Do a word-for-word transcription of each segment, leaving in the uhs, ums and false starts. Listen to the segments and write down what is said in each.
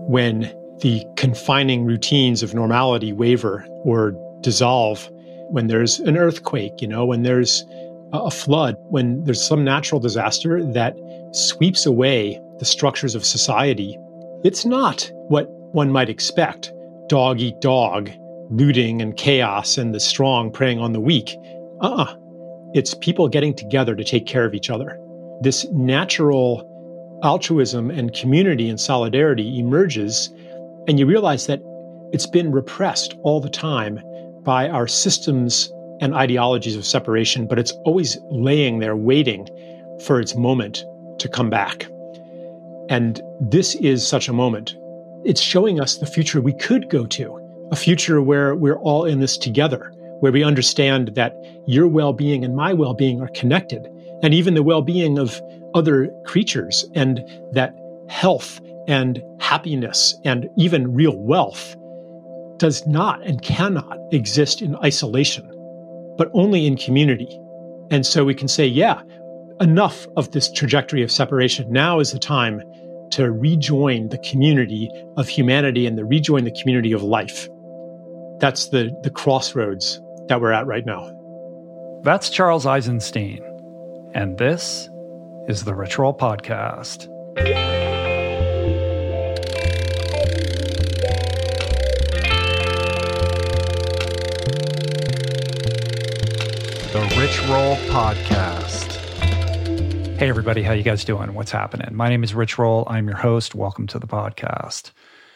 when the confining routines of normality waver or dissolve, when there's an earthquake, you know, when there's a flood, when there's some natural disaster that sweeps away the structures of society, it's not what one might expect. Dog eat dog, looting and chaos and the strong preying on the weak. Uh-uh. It's people getting together to take care of each other. This natural altruism and community and solidarity emerges, and you realize that it's been repressed all the time by our systems and ideologies of separation, but it's always laying there waiting for its moment to come back. And this is such a moment. It's showing us the future we could go to, a future where we're all in this together, where we understand that your well-being and my well-being are connected, and even the well-being of other creatures, and that health and happiness and even real wealth does not and cannot exist in isolation, but only in community. And so we can say, yeah, enough of this trajectory of separation. Now is the time to rejoin the community of humanity and to rejoin the community of life. That's the, the crossroads that we're at right now. That's Charles Eisenstein, and this is the Rich Roll Podcast. The Rich Roll Podcast. Hey everybody, how you guys doing? What's happening? My name is Rich Roll. I'm your host. Welcome to the podcast.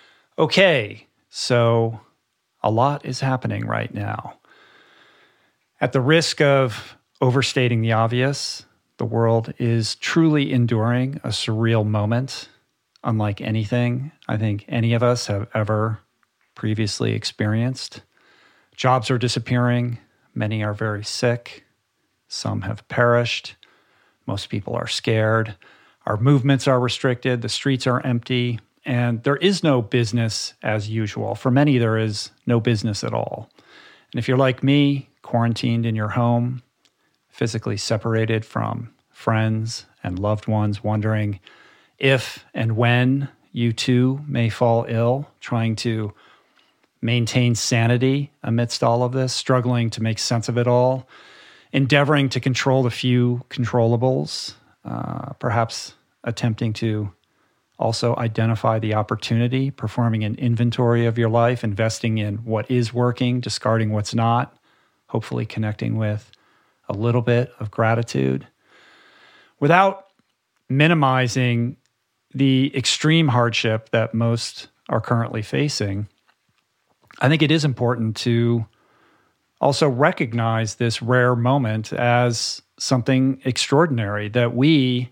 Okay, so a lot is happening right now. At the risk of overstating the obvious, the world is truly enduring a surreal moment, unlike anything I think any of us have ever previously experienced. Jobs are disappearing. Many are very sick. Some have perished. Most people are scared. Our movements are restricted. The streets are empty. And there is no business as usual. For many, there is no business at all. And if you're like me, quarantined in your home, physically separated from friends and loved ones, wondering if and when you too may fall ill, trying to maintain sanity amidst all of this, struggling to make sense of it all, endeavoring to control the few controllables, uh, perhaps attempting to also identify the opportunity, performing an inventory of your life, investing in what is working, discarding what's not, hopefully connecting with a little bit of gratitude, without minimizing the extreme hardship that most are currently facing. I think it is important to also recognize this rare moment as something extraordinary, that we,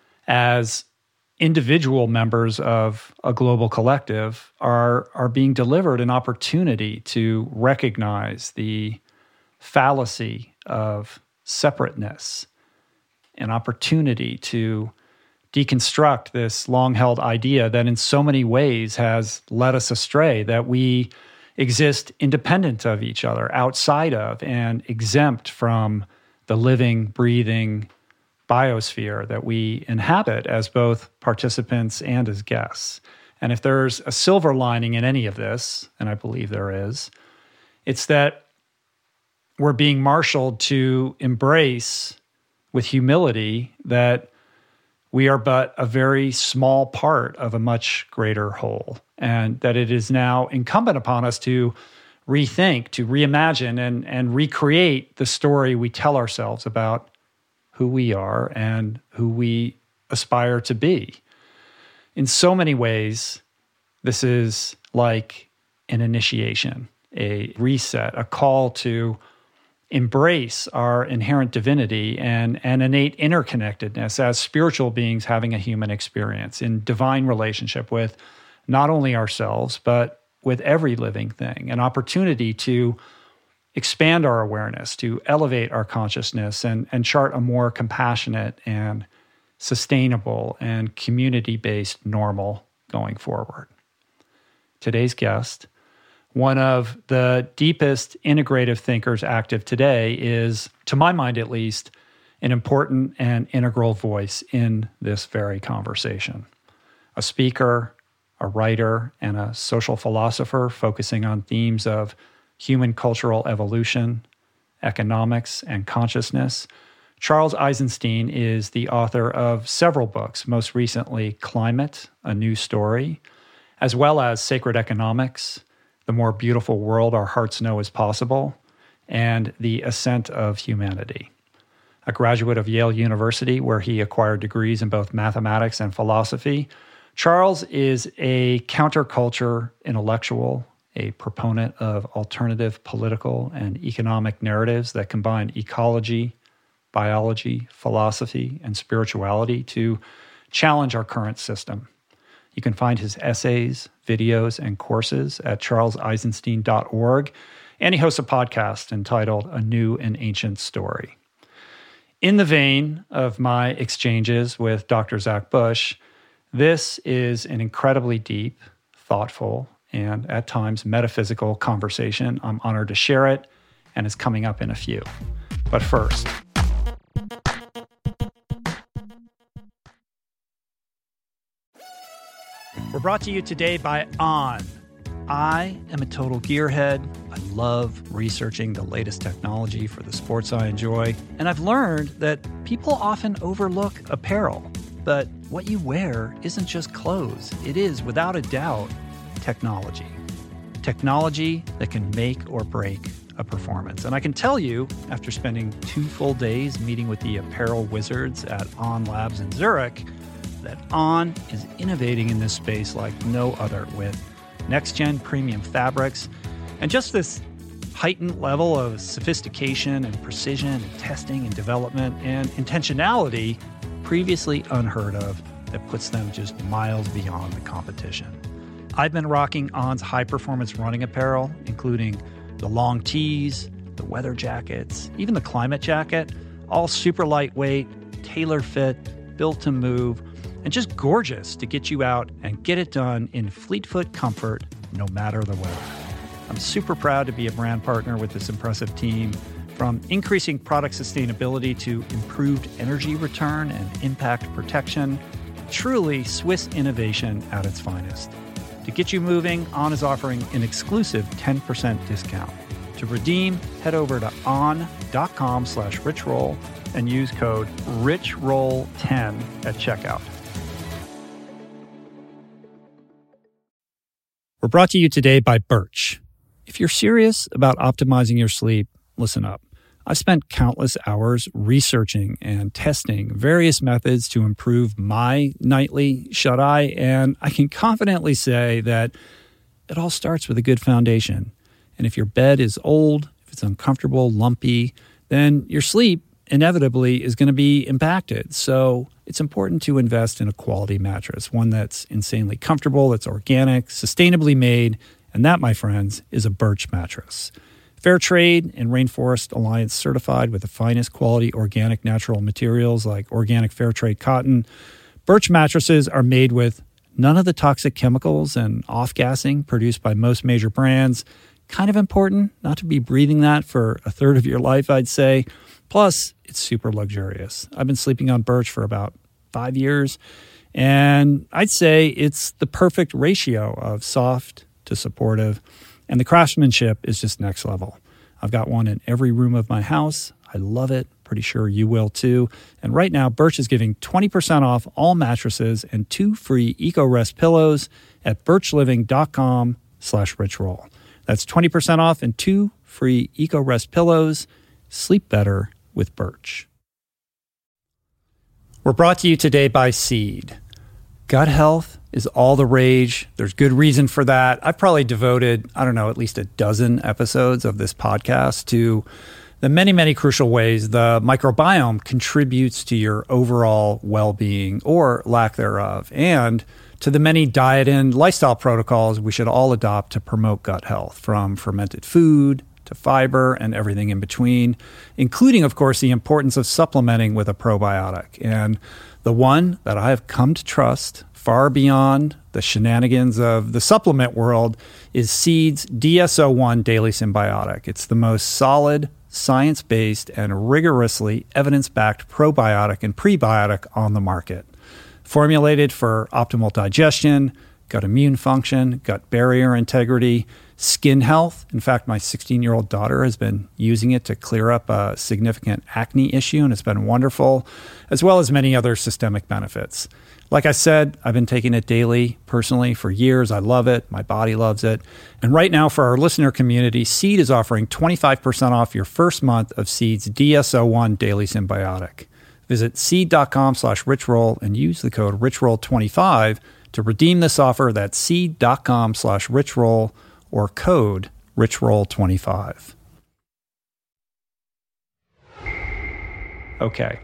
as individual members of a global collective, are, are being delivered an opportunity to recognize the fallacy of separateness, an opportunity to deconstruct this long-held idea that in so many ways has led us astray, that we exist independent of each other, outside of and exempt from the living, breathing biosphere that we inhabit as both participants and as guests. And if there's a silver lining in any of this, and I believe there is, it's that we're being marshaled to embrace with humility that we are but a very small part of a much greater whole, and that it is now incumbent upon us to rethink, to reimagine, and, and recreate the story we tell ourselves about who we are and who we aspire to be. In so many ways, this is like an initiation, a reset, a call to embrace our inherent divinity and, and innate interconnectedness as spiritual beings having a human experience in divine relationship with not only ourselves, but with every living thing, an opportunity to expand our awareness, to elevate our consciousness and, and chart a more compassionate and sustainable and community-based normal going forward. Today's guest, one of the deepest integrative thinkers active today, is, to my mind at least, an important and integral voice in this very conversation. A speaker, a writer and a social philosopher focusing on themes of human cultural evolution, economics, and consciousness. Charles Eisenstein is the author of several books, most recently Climate, A New Story, as well as Sacred Economics, The More Beautiful World Our Hearts Know Is Possible, and The Ascent of Humanity. A graduate of Yale University, where he acquired degrees in both mathematics and philosophy, Charles is a counterculture intellectual, a proponent of alternative political and economic narratives that combine ecology, biology, philosophy, and spirituality to challenge our current system. You can find his essays, videos, and courses at charles eisenstein dot org, and he hosts a podcast entitled A New and Ancient Story. In the vein of my exchanges with Doctor Zach Bush, this is an incredibly deep, thoughtful, and at times metaphysical conversation. I'm honored to share it, and it's coming up in a few. But first, we're brought to you today by On. I am a total gearhead. I love researching the latest technology for the sports I enjoy, and I've learned that people often overlook apparel. But what you wear isn't just clothes. It is, without a doubt, technology. Technology that can make or break a performance. And I can tell you, after spending two full days meeting with the apparel wizards at On Labs in Zurich, that On is innovating in this space like no other, with next-gen premium fabrics and just this heightened level of sophistication and precision and testing and development and intentionality previously unheard of that puts them just miles beyond the competition. I've been rocking On's high-performance running apparel, including the long tees, the weather jackets, even the climate jacket, all super lightweight, tailor-fit, built to move, and just gorgeous to get you out and get it done in fleet-foot comfort, no matter the weather. I'm super proud to be a brand partner with this impressive team, from increasing product sustainability to improved energy return and impact protection. Truly Swiss innovation at its finest. To get you moving, On is offering an exclusive ten percent discount. To redeem, head over to on.com slash richroll and use code richroll ten at checkout. We're brought to you today by Birch. If you're serious about optimizing your sleep, listen up. I've spent countless hours researching and testing various methods to improve my nightly shut-eye, and I can confidently say that it all starts with a good foundation. And if your bed is old, if it's uncomfortable, lumpy, then your sleep inevitably is going to be impacted. So it's important to invest in a quality mattress, one that's insanely comfortable, that's organic, sustainably made, and that, my friends, is a Birch mattress. Fair trade and Rainforest Alliance certified with the finest quality organic natural materials like organic fair trade cotton. Birch mattresses are made with none of the toxic chemicals and off-gassing produced by most major brands. Kind of important not to be breathing that for a third of your life, I'd say. Plus, it's super luxurious. I've been sleeping on Birch for about five years, and I'd say it's the perfect ratio of soft to supportive. And the craftsmanship is just next level. I've got one in every room of my house. I love it. Pretty sure you will too. And right now, Birch is giving twenty percent off all mattresses and two free EcoRest pillows at birchliving.com slash richroll. That's twenty percent off and two free EcoRest pillows. Sleep better with Birch. We're brought to you today by Seed. Gut health is all the rage. There's good reason for that. I've probably devoted, I don't know, at least a dozen episodes of this podcast to the many, many crucial ways the microbiome contributes to your overall well-being or lack thereof, and to the many diet and lifestyle protocols we should all adopt to promote gut health, from fermented food to fiber and everything in between, including, of course, the importance of supplementing with a probiotic. And the one that I have come to trust far beyond the shenanigans of the supplement world is Seed's D S O one Daily Symbiotic. It's the most solid, science-based, and rigorously evidence-backed probiotic and prebiotic on the market. Formulated for optimal digestion, gut immune function, gut barrier integrity, skin health. In fact, my sixteen-year-old daughter has been using it to clear up a significant acne issue, and it's been wonderful, as well as many other systemic benefits. Like I said, I've been taking it daily personally for years. I love it. My body loves it. And right now, for our listener community, Seed is offering twenty-five percent off your first month of Seed's D S O one Daily Symbiotic. Visit seed.com slash richroll and use the code richroll twenty-five to redeem this offer. That's seed.com slash richroll or code richroll twenty-five. Okay.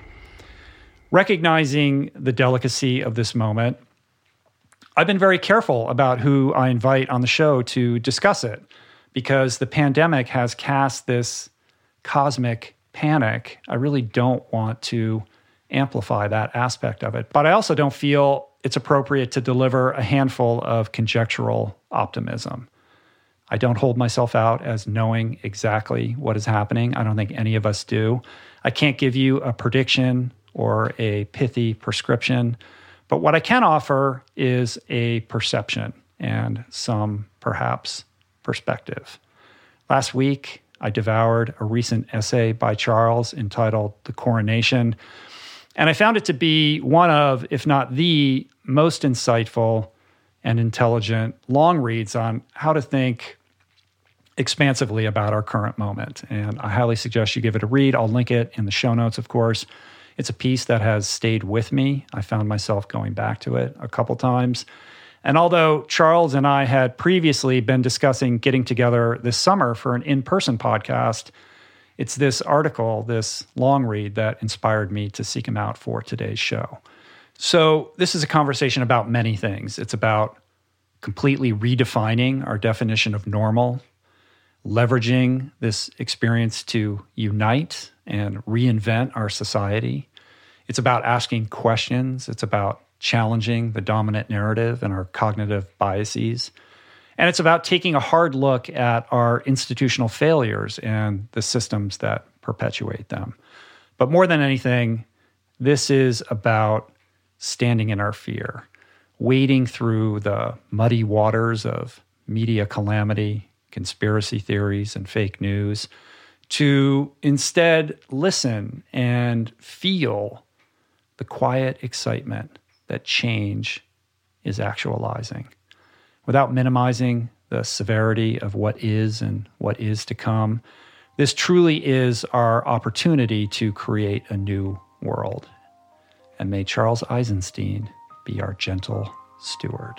Recognizing the delicacy of this moment, I've been very careful about who I invite on the show to discuss it because the pandemic has cast this cosmic panic. I really don't want to amplify that aspect of it, but I also don't feel it's appropriate to deliver a handful of conjectural optimism. I don't hold myself out as knowing exactly what is happening. I don't think any of us do. I can't give you a prediction or a pithy prescription. But what I can offer is a perception and some, perhaps, perspective. Last week, I devoured a recent essay by Charles entitled The Coronation, and I found it to be one of, if not the most insightful and intelligent long reads on how to think expansively about our current moment. And I highly suggest you give it a read. I'll link it in the show notes, of course. It's a piece that has stayed with me. I found myself going back to it a couple times. And although Charles and I had previously been discussing getting together this summer for an in-person podcast, it's this article, this long read, that inspired me to seek him out for today's show. So this is a conversation about many things. It's about completely redefining our definition of normal, leveraging this experience to unite and reinvent our society. It's about asking questions. It's about challenging the dominant narrative and our cognitive biases. And it's about taking a hard look at our institutional failures and the systems that perpetuate them. But more than anything, this is about standing in our fear, wading through the muddy waters of media calamity, conspiracy theories, and fake news, to instead listen and feel the quiet excitement that change is actualizing, without minimizing the severity of what is and what is to come. This truly is our opportunity to create a new world. And may Charles Eisenstein be our gentle steward.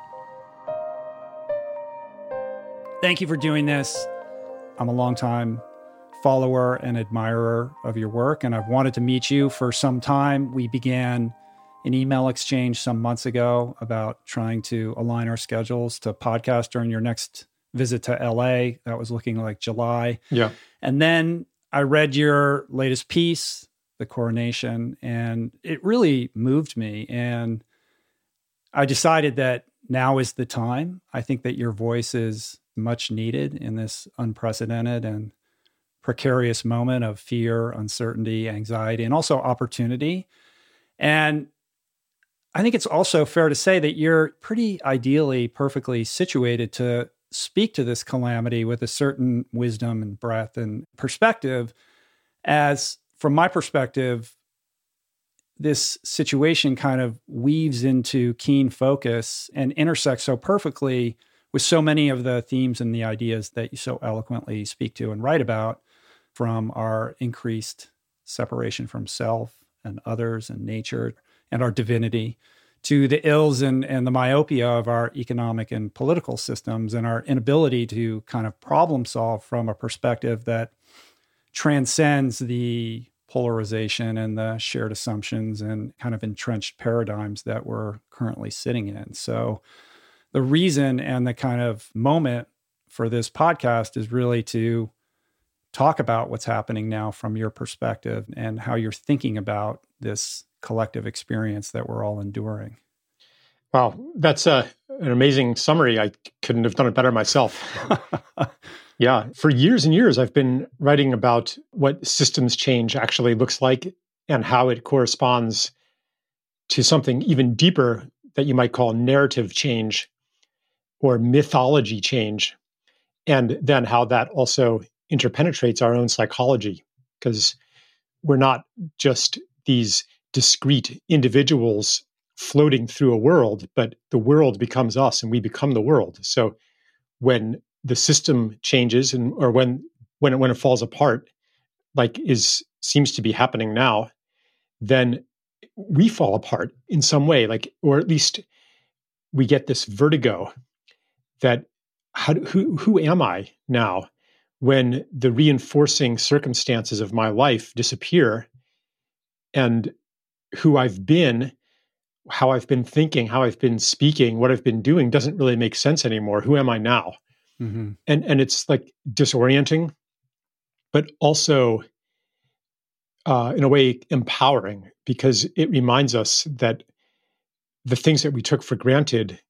Thank you for doing this. I'm a longtime follower and admirer of your work, and I've wanted to meet you for some time. We began an email exchange some months ago about trying to align our schedules to podcast during your next visit to L A. That was looking like July. Yeah. And then I read your latest piece, The Coronation, and it really moved me. And I decided that now is the time. I think that your voice is much needed in this unprecedented and precarious moment of fear, uncertainty, anxiety, and also opportunity. And I think it's also fair to say that you're pretty ideally, perfectly situated to speak to this calamity with a certain wisdom and breadth and perspective, as from my perspective, this situation kind of weaves into keen focus and intersects so perfectly with so many of the themes and the ideas that you so eloquently speak to and write about, from our increased separation from self and others and nature and our divinity, to the ills and, and the myopia of our economic and political systems and our inability to kind of problem solve from a perspective that transcends the polarization and the shared assumptions and kind of entrenched paradigms that we're currently sitting in. So the reason and the kind of moment for this podcast is really to talk about what's happening now from your perspective and how you're thinking about this collective experience that we're all enduring. Wow, that's a, an amazing summary. I couldn't have done it better myself. Yeah, for years and years, I've been writing about what systems change actually looks like and how it corresponds to something even deeper that you might call narrative change or mythology change, and then how that also interpenetrates our own psychology, because we're not just these discrete individuals floating through a world, but the world becomes us and we become the world. So when the system changes and or when when it, when it falls apart, like is seems to be happening now, then we fall apart in some way, like, or at least we get this vertigo that how who who am I now when the reinforcing circumstances of my life disappear, and who I've been, how I've been thinking, how I've been speaking, what I've been doing doesn't really make sense anymore. Who am I now? Mm-hmm. And and it's like disorienting, but also uh, in a way empowering, because it reminds us that the things that we took for granted,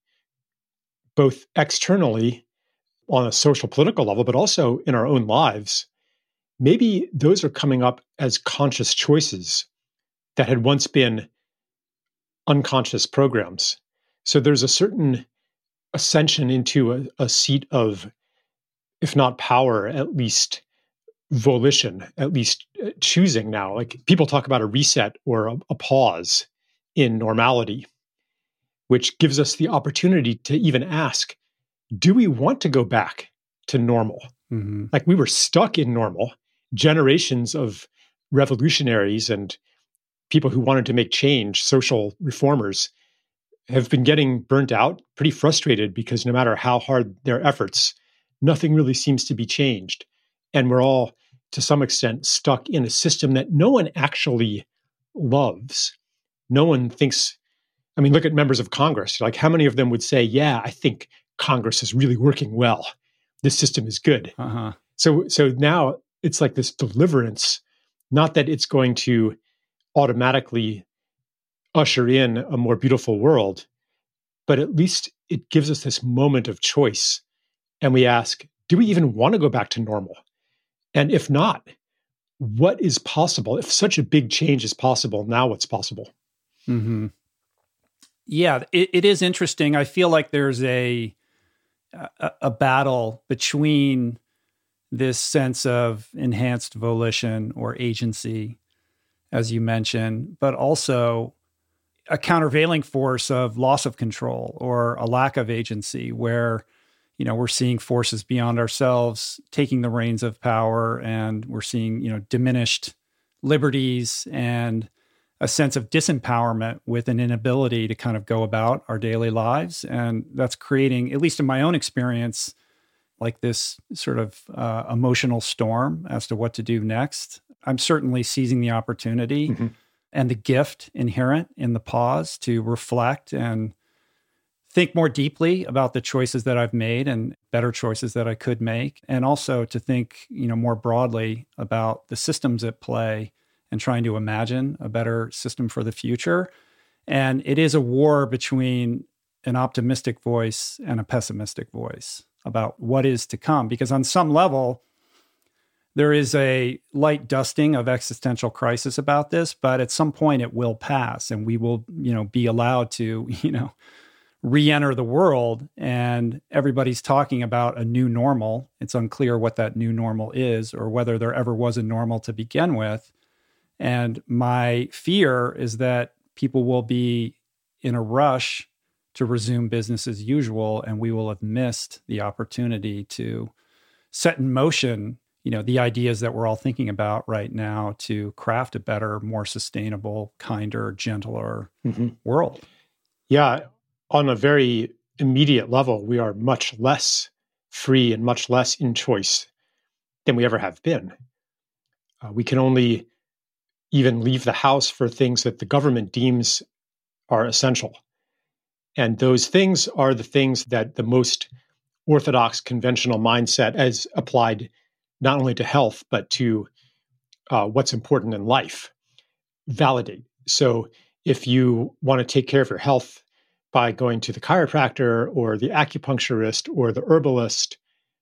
both externally on a social political level, but also in our own lives, maybe those are coming up as conscious choices that had once been unconscious programs. So there's a certain ascension into a, a seat of, if not power, at least volition, at least choosing now. Like people talk about a reset or a, a pause in normality, which gives us the opportunity to even ask, do we want to go back to normal? Mm-hmm. Like we were stuck in normal. Generations of revolutionaries and people who wanted to make change, social reformers, have been getting burnt out, pretty frustrated, because no matter how hard their efforts, nothing really seems to be changed. And we're all, to some extent, stuck in a system that no one actually loves. No one thinks, I mean, look at members of Congress. Like, how many of them would say, yeah, I think Congress is really working well. This system is good. Uh-huh. So, so now it's like this deliverance, not that it's going to automatically usher in a more beautiful world, but at least it gives us this moment of choice. And we ask, do we even want to go back to normal? And if not, what is possible? If such a big change is possible, now what's possible? Mm-hmm. Yeah, it, it is interesting. I feel like there's a, a a battle between this sense of enhanced volition or agency, as you mentioned, but also a countervailing force of loss of control or a lack of agency, where, you know, we're seeing forces beyond ourselves taking the reins of power, and we're seeing, you know, diminished liberties and a sense of disempowerment with an inability to kind of go about our daily lives. And that's creating, at least in my own experience, like this sort of uh, emotional storm as to what to do next. I'm certainly seizing the opportunity mm-hmm. and the gift inherent in the pause to reflect and think more deeply about the choices that I've made and better choices that I could make. And also to think, you know, more broadly about the systems at play and trying to imagine a better system for the future. And it is a war between an optimistic voice and a pessimistic voice about what is to come. Because on some level, there is a light dusting of existential crisis about this, but at some point it will pass, and we will, you know, be allowed to, you know, re-enter the world. And everybody's talking about a new normal. It's unclear what that new normal is, or whether there ever was a normal to begin with. And my fear is that people will be in a rush to resume business as usual, and we will have missed the opportunity to set in motion, you know, the ideas that we're all thinking about right now to craft a better, more sustainable, kinder, gentler mm-hmm. world. Yeah, on a very immediate level, we are much less free and much less in choice than we ever have been. Uh, we can only even leave the house for things that the government deems are essential. And those things are the things that the most orthodox conventional mindset, as applied not only to health, but to uh, what's important in life, validate. So if you want to take care of your health by going to the chiropractor or the acupuncturist or the herbalist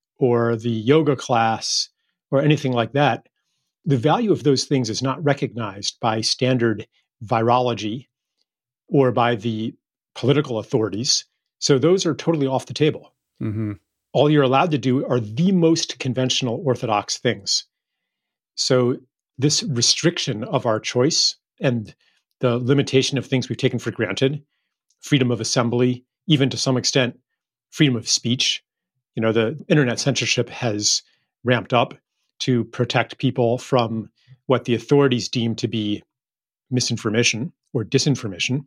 or the yoga class or anything like that, the value of those things is not recognized by standard virology or by the political authorities. So those are totally off the table. Mm-hmm. All you're allowed to do are the most conventional orthodox things. So this restriction of our choice and the limitation of things we've taken for granted, freedom of assembly, even to some extent, freedom of speech. You know, the internet censorship has ramped up to protect people from what the authorities deem to be misinformation or disinformation.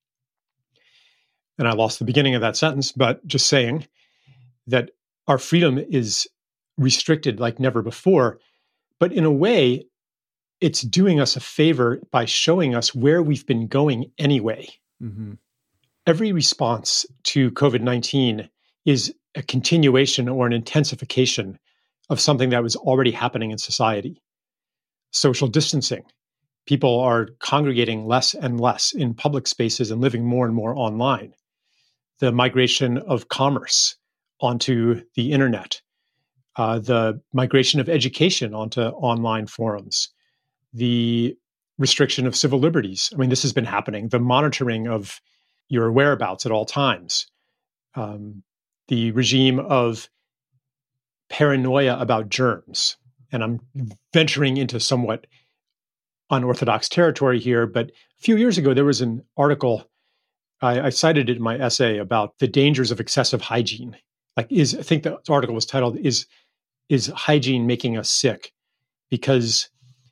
And I lost the beginning of that sentence, but just saying that our freedom is restricted like never before. But in a way, it's doing us a favor by showing us where we've been going anyway. Mm-hmm. Every response to COVID nineteen is a continuation or an intensification of something that was already happening in society. Social distancing. People are congregating less and less in public spaces and living more and more online. The migration of commerce onto the internet. Uh, the migration of education onto online forums. The restriction of civil liberties. I mean, this has been happening. The monitoring of your whereabouts at all times. Um, the regime of paranoia about germs. And I'm venturing into somewhat unorthodox territory here, but a few years ago, there was an article, I, I cited it in my essay, about the dangers of excessive hygiene. Like, is I think the article was titled, Is, is hygiene making us sick? Because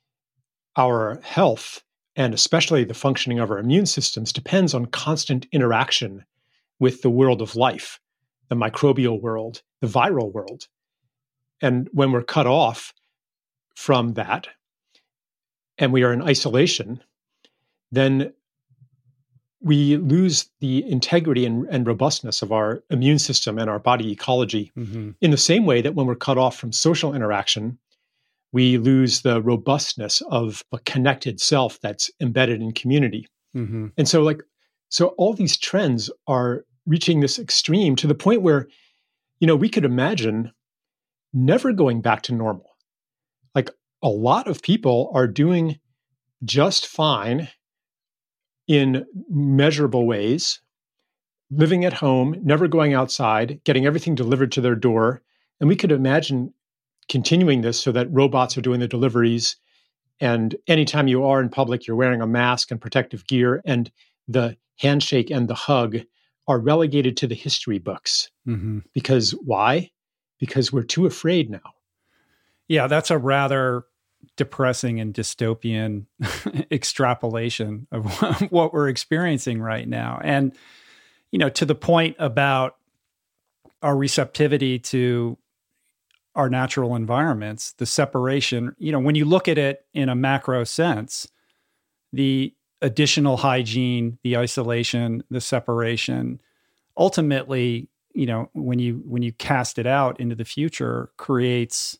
our health, and especially the functioning of our immune systems, depends on constant interaction with the world of life, the microbial world, the viral world. And when we're cut off from that, and we are in isolation, then we lose the integrity and, and robustness of our immune system and our body ecology. Mm-hmm. In the same way that when we're cut off from social interaction, we lose the robustness of a connected self that's embedded in community. Mm-hmm. And so, like, so all these trends are reaching this extreme to the point where, you know, we could imagine never going back to normal. Like, a lot of people are doing just fine in measurable ways, living at home, never going outside, getting everything delivered to their door. And we could imagine continuing this so that robots are doing the deliveries. And anytime you are in public, you're wearing a mask and protective gear, and the handshake and the hug are relegated to the history books. Mm-hmm. Because why? Because we're too afraid now. Yeah, that's a rather depressing and dystopian extrapolation of what we're experiencing right now. And, you know, to the point about our receptivity to our natural environments, the separation, you know, when you look at it in a macro sense, the additional hygiene, the isolation, the separation, ultimately, you know, when you when you cast it out into the future, creates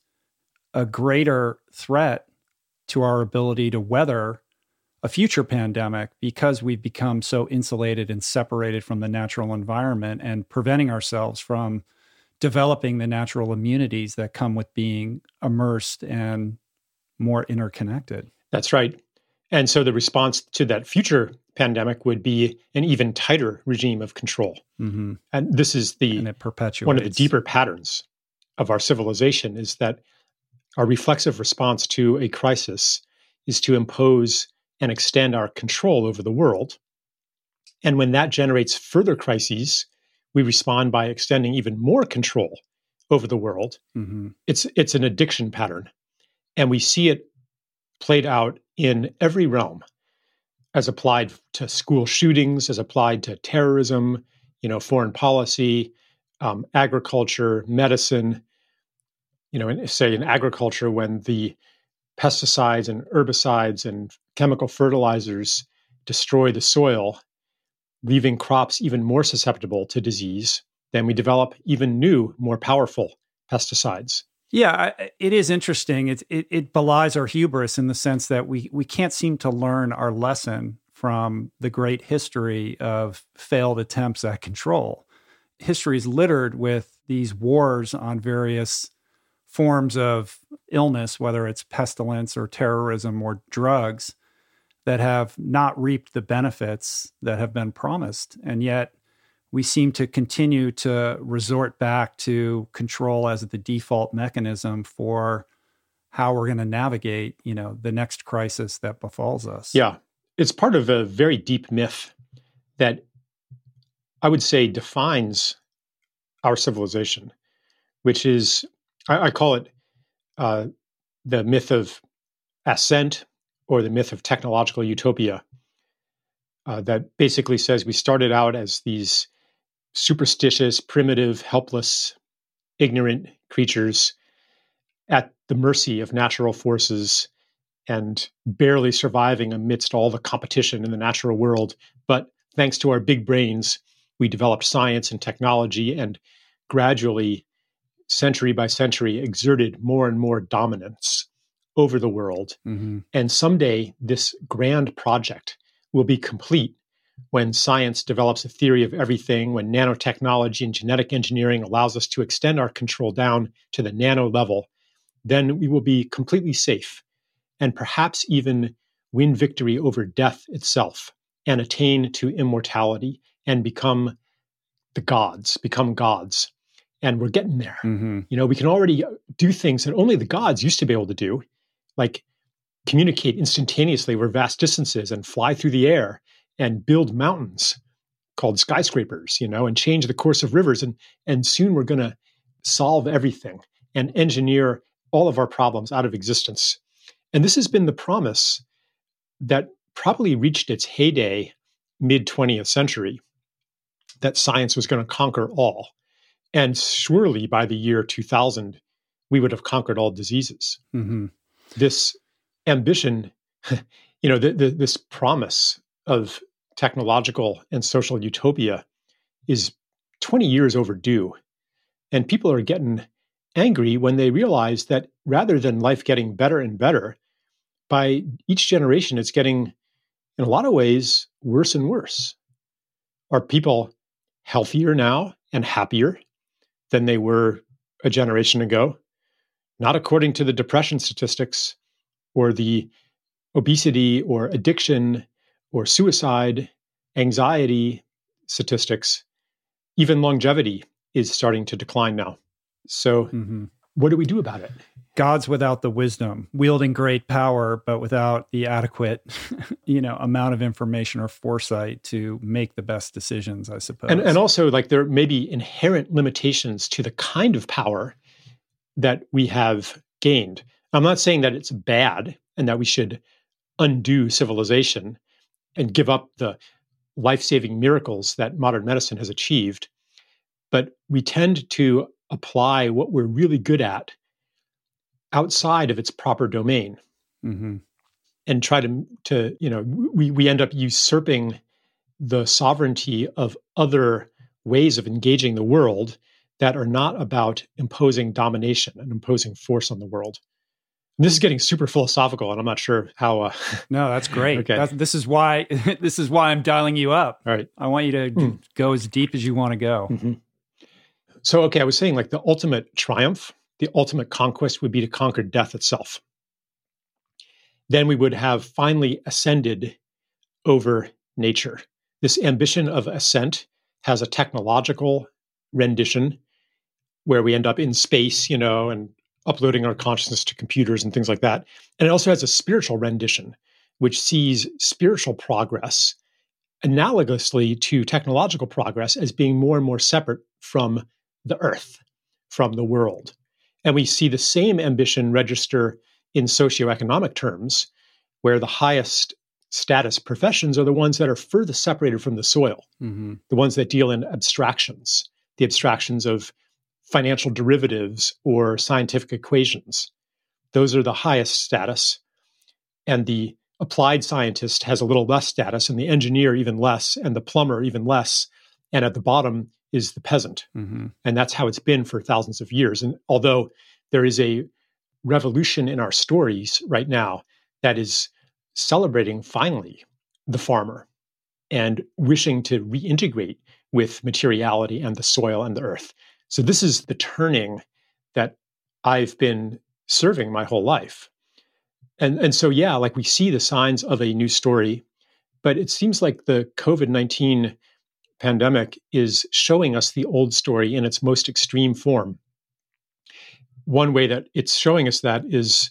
a greater threat to our ability to weather a future pandemic, because we've become so insulated and separated from the natural environment and preventing ourselves from developing the natural immunities that come with being immersed and more interconnected. That's right. And so the response to that future pandemic would be an even tighter regime of control. Mm-hmm. And this is the and it perpetuates. One of the deeper patterns of our civilization, is that our reflexive response to a crisis is to impose and extend our control over the world. And when that generates further crises, we respond by extending even more control over the world. Mm-hmm. It's it's an addiction pattern. And we see it played out in every realm, as applied to school shootings, as applied to terrorism, you know, foreign policy, um, agriculture, medicine. You know, in, say in agriculture, when the pesticides and herbicides and chemical fertilizers destroy the soil, leaving crops even more susceptible to disease, then we develop even new, more powerful pesticides. Yeah, it is interesting. It, it it belies our hubris in the sense that we we can't seem to learn our lesson from the great history of failed attempts at control. History is littered with these wars on various forms of illness, whether it's pestilence or terrorism or drugs, that have not reaped the benefits that have been promised. And yet we seem to continue to resort back to control as the default mechanism for how we're going to navigate, you know, the next crisis that befalls us. Yeah. It's part of a very deep myth that I would say defines our civilization, which is, I, I call it uh, the myth of ascent or the myth of technological utopia, uh, that basically says we started out as these superstitious, primitive, helpless, ignorant creatures at the mercy of natural forces and barely surviving amidst all the competition in the natural world. But thanks to our big brains, we developed science and technology and gradually, century by century, exerted more and more dominance over the world. Mm-hmm. And someday this grand project will be complete when science develops a theory of everything, when nanotechnology and genetic engineering allows us to extend our control down to the nano level. Then we will be completely safe and perhaps even win victory over death itself and attain to immortality and become the gods, become gods. And we're getting there. Mm-hmm. You know, we can already do things that only the gods used to be able to do, like communicate instantaneously over vast distances and fly through the air and build mountains called skyscrapers, you know, and change the course of rivers. And, and soon we're going to solve everything and engineer all of our problems out of existence. And this has been the promise that probably reached its heyday mid-twentieth century, that science was going to conquer all. And surely by the year two thousand, we would have conquered all diseases. Mm-hmm. This ambition, you know, the, the, this promise of technological and social utopia is twenty years overdue. And people are getting angry when they realize that rather than life getting better and better, by each generation, it's getting, in a lot of ways, worse and worse. Are people healthier now and happier than they were a generation ago? Not according to the depression statistics or the obesity or addiction or suicide, anxiety statistics. Even longevity is starting to decline now. So mm-hmm. what do we do about it? Gods without the wisdom, wielding great power, but without the adequate, you know, amount of information or foresight to make the best decisions, I suppose. And, and also, like, there may be inherent limitations to the kind of power that we have gained. I'm not saying that it's bad and that we should undo civilization and give up the life-saving miracles that modern medicine has achieved. But we tend to apply what we're really good at outside of its proper domain, mm-hmm. and try to, to you know, we, we end up usurping the sovereignty of other ways of engaging the world that are not about imposing domination and imposing force on the world. And this is getting super philosophical, and I'm not sure how. Uh, no, that's great. Okay. That's, this is why this is why I'm dialing you up. All right. I want you to mm. go as deep as you want to go. Mm-hmm. So, okay, I was saying, like, the ultimate triumph, the ultimate conquest would be to conquer death itself. Then we would have finally ascended over nature. This ambition of ascent has a technological rendition where we end up in space, you know, and uploading our consciousness to computers and things like that. And it also has a spiritual rendition, which sees spiritual progress analogously to technological progress as being more and more separate from the earth, from the world. And we see the same ambition register in socioeconomic terms, where the highest status professions are the ones that are furthest separated from the soil, mm-hmm. the ones that deal in abstractions, the abstractions of financial derivatives or scientific equations. Those are the highest status. And the applied scientist has a little less status, and the engineer even less, and the plumber even less. And at the bottom is the peasant. Mm-hmm. And that's how it's been for thousands of years. And although there is a revolution in our stories right now that is celebrating finally the farmer and wishing to reintegrate with materiality and the soil and the earth. So this is the turning that I've been serving my whole life. And, and so, yeah, like we see the signs of a new story, but it seems like the COVID nineteen pandemic is showing us the old story in its most extreme form. One way that it's showing us that is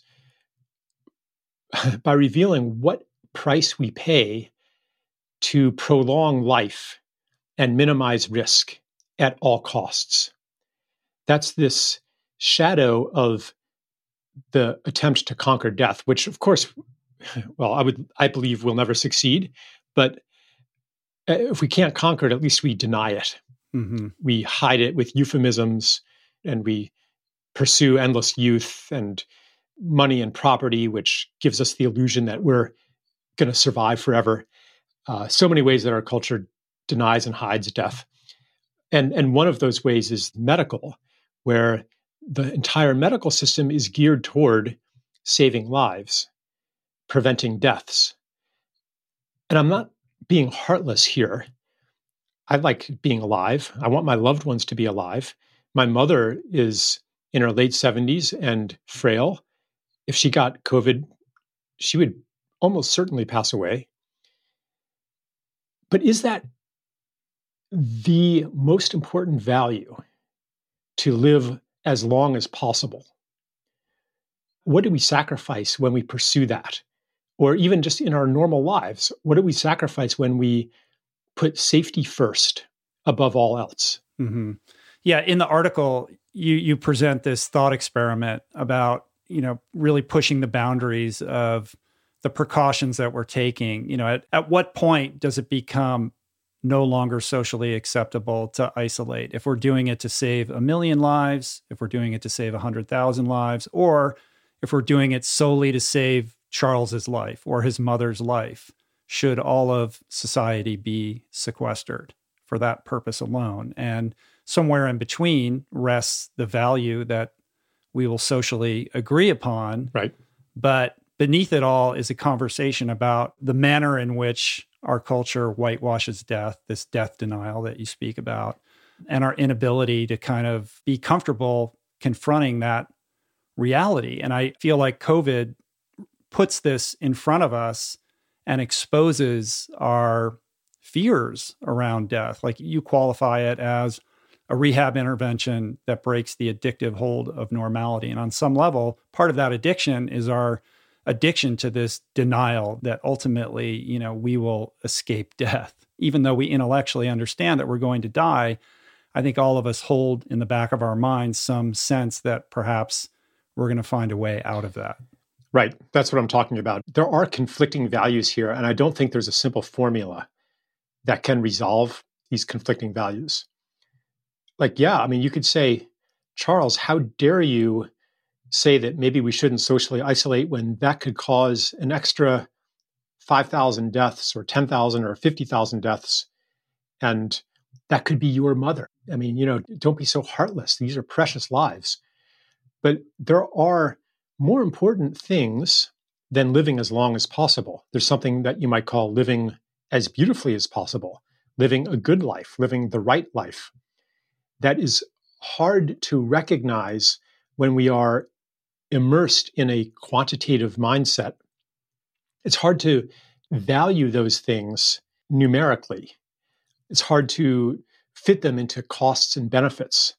by revealing what price we pay to prolong life and minimize risk at all costs. That's this shadow of the attempt to conquer death, which of course, well, I would, I believe will never succeed, but if we can't conquer it, at least we deny it. Mm-hmm. We hide it with euphemisms, and we pursue endless youth and money and property, which gives us the illusion that we're going to survive forever. Uh, so many ways that our culture denies and hides death. And, and one of those ways is medical, where the entire medical system is geared toward saving lives, preventing deaths. And I'm not being heartless here. I like being alive. I want my loved ones to be alive. My mother is in her late seventies and frail. If she got COVID, she would almost certainly pass away. But is that the most important value, to live as long as possible? What do we sacrifice when we pursue that? Or even just in our normal lives, what do we sacrifice when we put safety first above all else? Mm-hmm. Yeah, in the article, you you present this thought experiment about, you know, really pushing the boundaries of the precautions that we're taking. You know, at, at what point does it become no longer socially acceptable to isolate? If we're doing it to save a million lives, if we're doing it to save one hundred thousand lives, or if we're doing it solely to save Charles's life or his mother's life, should all of society be sequestered for that purpose alone? And somewhere in between rests the value that we will socially agree upon. Right. But beneath it all is a conversation about the manner in which our culture whitewashes death, this death denial that you speak about, and our inability to kind of be comfortable confronting that reality. And I feel like COVID puts this in front of us and exposes our fears around death. Like, you qualify it as a rehab intervention that breaks the addictive hold of normality. And on some level, part of that addiction is our addiction to this denial that ultimately, you know, we will escape death. Even though we intellectually understand that we're going to die, I think all of us hold in the back of our minds some sense that perhaps we're going to find a way out of that. Right. That's what I'm talking about. There are conflicting values here, and I don't think there's a simple formula that can resolve these conflicting values. Like, yeah, I mean, you could say, Charles, how dare you say that maybe we shouldn't socially isolate when that could cause an extra five thousand deaths or ten thousand or fifty thousand deaths. And that could be your mother. I mean, you know, don't be so heartless. These are precious lives. But there are more important things than living as long as possible. There's something that you might call living as beautifully as possible, living a good life, living the right life. That is hard to recognize when we are immersed in a quantitative mindset. It's hard to value those things numerically. It's hard to fit them into costs and benefits.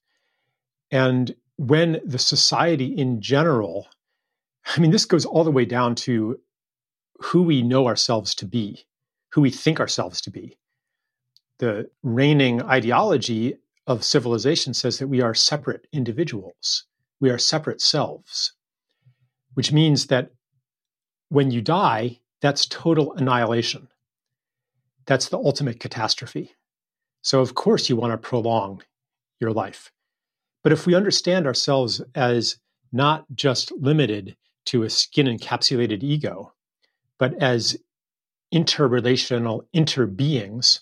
And when the society in general, I mean, this goes all the way down to who we know ourselves to be, who we think ourselves to be. The reigning ideology of civilization says that we are separate individuals. We are separate selves, which means that when you die, that's total annihilation. That's the ultimate catastrophe. So of course you want to prolong your life. But if we understand ourselves as not just limited to a skin-encapsulated ego, but as interrelational interbeings,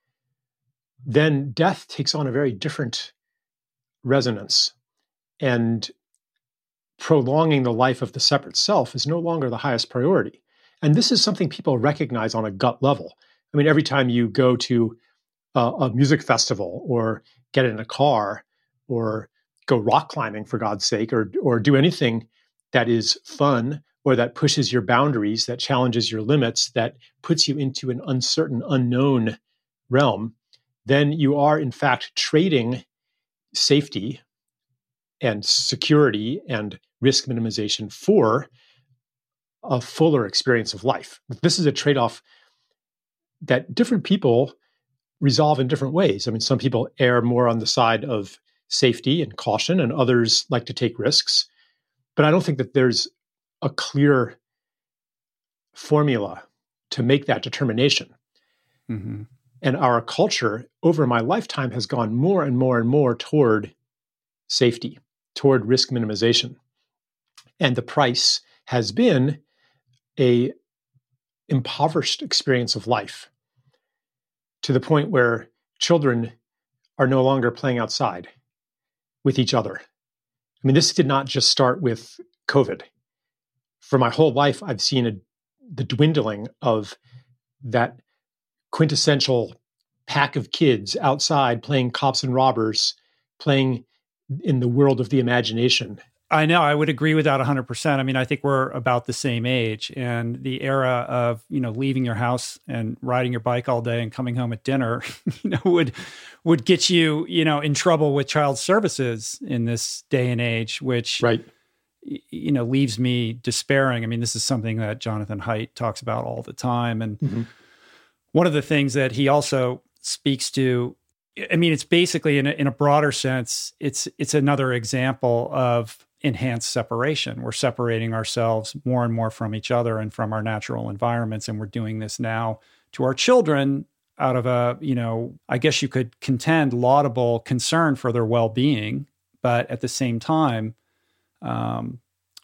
then death takes on a very different resonance. And prolonging the life of the separate self is no longer the highest priority. And this is something people recognize on a gut level. I mean, every time you go to a, a music festival or get in a car or go rock climbing, for God's sake, or or do anything that is fun or that pushes your boundaries, that challenges your limits, that puts you into an uncertain, unknown realm, then you are in fact trading safety and security and risk minimization for a fuller experience of life. This is a trade-off that different people resolve in different ways. I mean, some people err more on the side of safety and caution, and others like to take risks. But I don't think that there's a clear formula to make that determination. Mm-hmm. And our culture over my lifetime has gone more and more and more toward safety, toward risk minimization. And the price has been a impoverished experience of life, to the point where children are no longer playing outside with each other. I mean, this did not just start with COVID. For my whole life, I've seen a, the dwindling of that quintessential pack of kids outside playing cops and robbers, playing in the world of the imagination. I know, I would agree with that one hundred percent. I mean, I think we're about the same age, and the era of, you know, leaving your house and riding your bike all day and coming home at dinner, you know, would would get you, you know, in trouble with child services in this day and age, which, right. you know, leaves me despairing. I mean, this is something that Jonathan Haidt talks about all the time. And mm-hmm. one of the things that he also speaks to, I mean, it's basically in a, in a broader sense, it's it's another example of enhanced separation. We're separating ourselves more and more from each other and from our natural environments. And we're doing this now to our children out of a, you know, I guess you could contend laudable concern for their well-being, but at the same time, um,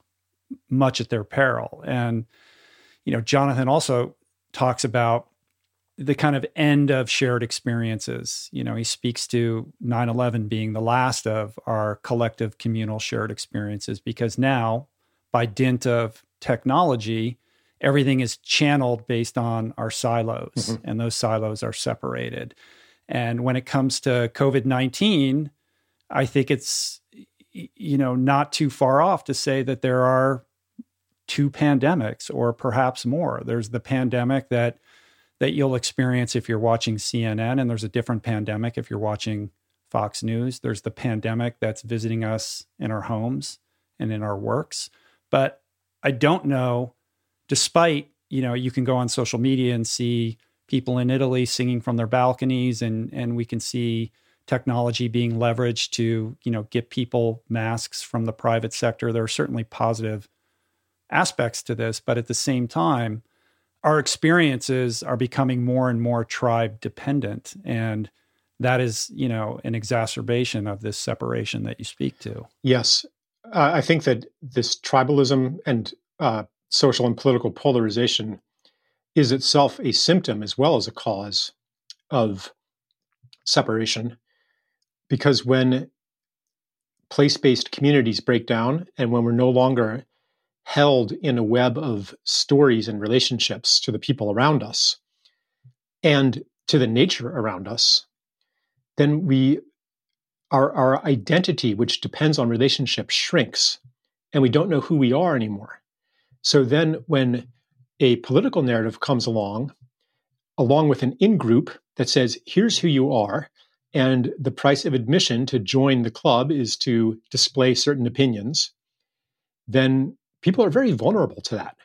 much at their peril. And, you know, Jonathan also talks about the kind of end of shared experiences. You know, he speaks to nine eleven being the last of our collective communal shared experiences, because now, by dint of technology, everything is channeled based on our silos, mm-hmm. and those silos are separated. And when it comes to COVID nineteen, I think it's, you know, not too far off to say that there are two pandemics, or perhaps more. There's the pandemic that that you'll experience if you're watching C N N, and there's a different pandemic if you're watching Fox News. There's the pandemic that's visiting us in our homes and in our works. But I don't know, despite, you know, you can go on social media and see people in Italy singing from their balconies, and and we can see technology being leveraged to, you know, get people masks from the private sector. There are certainly positive aspects to this, but at the same time, our experiences are becoming more and more tribe dependent. And that is, you know, an exacerbation of this separation that you speak to. Yes. Uh, I think that this tribalism and uh, social and political polarization is itself a symptom as well as a cause of separation. Because when place-based communities break down, and when we're no longer held in a web of stories and relationships to the people around us and to the nature around us, then we our, our identity, which depends on relationship, shrinks, and we don't know who we are anymore. So then when a political narrative comes along, along with an in-group that says, here's who you are, and the price of admission to join the club is to display certain opinions, then people are very vulnerable to that.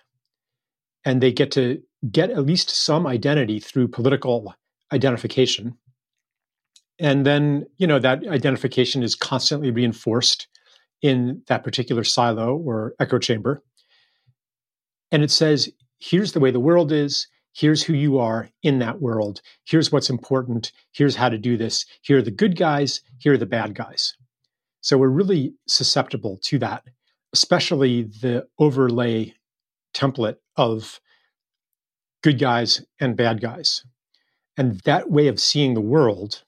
And they get to get at least some identity through political identification. And then, you know, that identification is constantly reinforced in that particular silo or echo chamber. And it says, here's the way the world is. Here's who you are in that world. Here's what's important. Here's how to do this. Here are the good guys. Here are the bad guys. So we're really susceptible to that, especially the overlay template of good guys and bad guys. And that way of seeing the world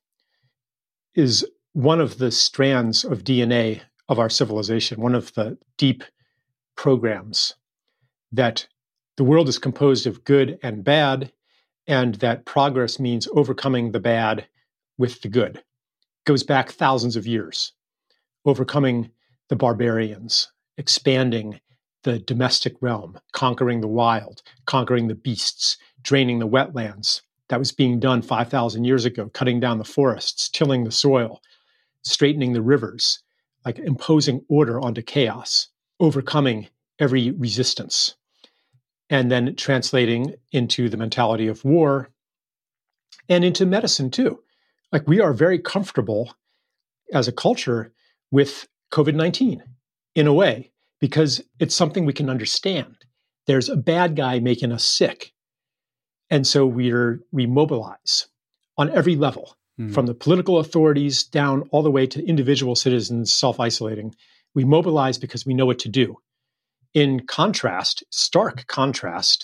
is one of the strands of D N A of our civilization, one of the deep programs that the world is composed of good and bad, and that progress means overcoming the bad with the good. It goes back thousands of years, overcoming the barbarians, expanding the domestic realm, conquering the wild, conquering the beasts, draining the wetlands. That was being done five thousand years ago, cutting down the forests, tilling the soil, straightening the rivers, like imposing order onto chaos, overcoming every resistance, and then translating into the mentality of war and into medicine too. Like we are very comfortable as a culture with COVID nineteen in a way, because it's something we can understand. There's a bad guy making us sick. And so we're, we mobilize on every level, mm. from the political authorities down all the way to individual citizens self-isolating. We mobilize because we know what to do. In contrast, stark contrast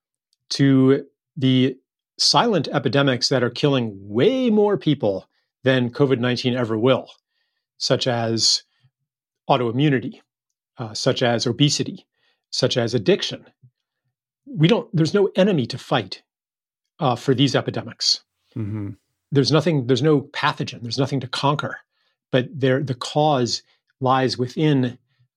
to the silent epidemics that are killing way more people than COVID nineteen ever will, such as autoimmunity, uh, such as obesity, such as addiction. We don't, there's no enemy to fight uh, for these epidemics. Mm-hmm. There's nothing, there's no pathogen, there's nothing to conquer, but there, the cause lies within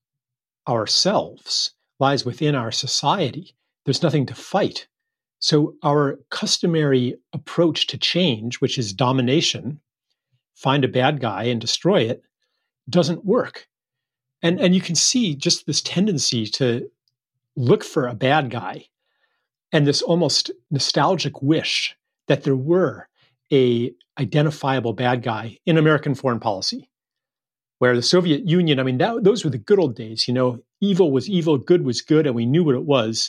ourselves, lies within our society. There's nothing to fight. So our customary approach to change, which is domination, find a bad guy and destroy it, doesn't work. And, and you can see just this tendency to look for a bad guy and this almost nostalgic wish that there were a identifiable bad guy in American foreign policy, where the Soviet Union, I mean, that, those were the good old days, you know, evil was evil, good was good, and we knew what it was.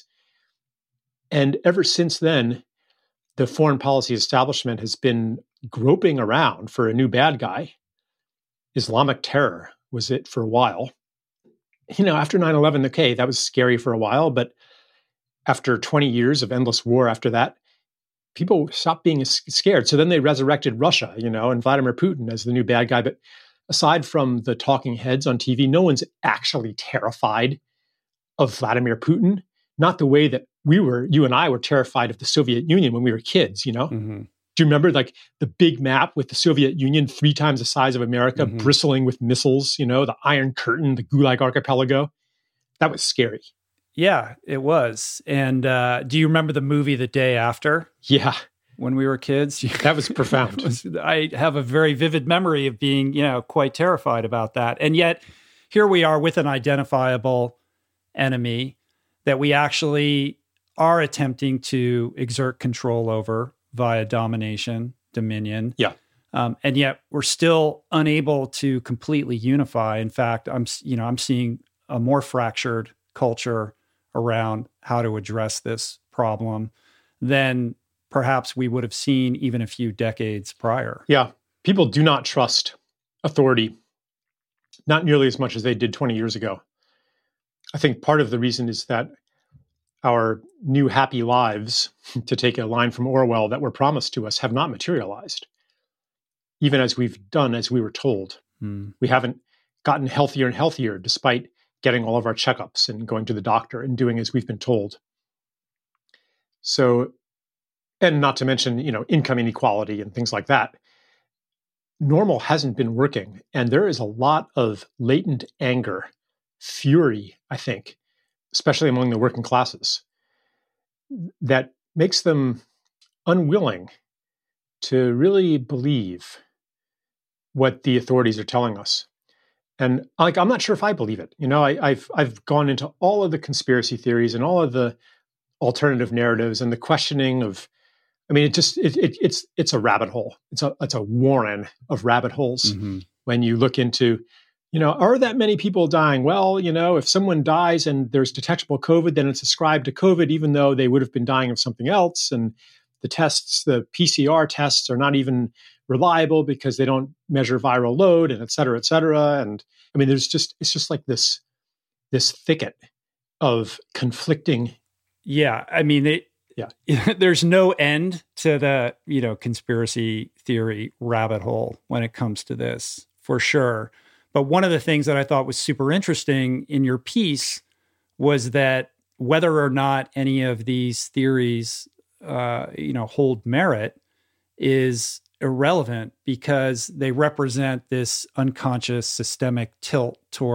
And ever since then, the foreign policy establishment has been groping around for a new bad guy. Islamic terror was it for a while. You know, after nine eleven, okay, that was scary for a while, but after twenty years of endless war after that, people stopped being scared. So then they resurrected Russia, you know, and Vladimir Putin as the new bad guy. But aside from the talking heads on T V, no one's actually terrified of Vladimir Putin, not the way that we were, you and I were terrified of the Soviet Union when we were kids, you know? Mm-hmm. Do you remember like the big map with the Soviet Union, three times the size of America, mm-hmm. bristling with missiles, you know, the Iron Curtain, the Gulag Archipelago? That was scary. Yeah, it was. And uh, do you remember the movie The Day After? Yeah. When we were kids? That was profound. was, I have a very vivid memory of being, you know, quite terrified about that. And yet here we are with an identifiable enemy that we actually are attempting to exert control over via domination, dominion. Yeah. Um, and yet we're still unable to completely unify. In fact, I'm, you know, I'm seeing a more fractured culture around how to address this problem than perhaps we would have seen even a few decades prior. Yeah. People do not trust authority, not nearly as much as they did twenty years ago. I think part of the reason is that our new happy lives, to take a line from Orwell, that were promised to us have not materialized, even as we've done as we were told. Mm. We haven't gotten healthier and healthier despite getting all of our checkups and going to the doctor and doing as we've been told. So, and not to mention, you know, income inequality and things like that. Normal hasn't been working. And there is a lot of latent anger, fury, I think, especially among the working classes, that makes them unwilling to really believe what the authorities are telling us. And like, I'm not sure if I believe it. You know, I, I've I've gone into all of the conspiracy theories and all of the alternative narratives and the questioning of. I mean, it just it, it it's it's a rabbit hole. It's a it's a warren of rabbit holes. Mm-hmm. When you look into, you know, are that many people dying? Well, you know, if someone dies and there's detectable COVID, then it's ascribed to COVID, even though they would have been dying of something else. And the tests, the P C R tests, are not even reliable because they don't measure viral load, and et cetera, et cetera. And I mean, there's just, it's just like this, this thicket of conflicting. Yeah. I mean, it, yeah, there's no end to the, you know, conspiracy theory rabbit hole when it comes to this, for sure. But one of the things that I thought was super interesting in your piece was that whether or not any of these theories, uh, you know, hold merit is irrelevant because they represent this unconscious systemic tilt toward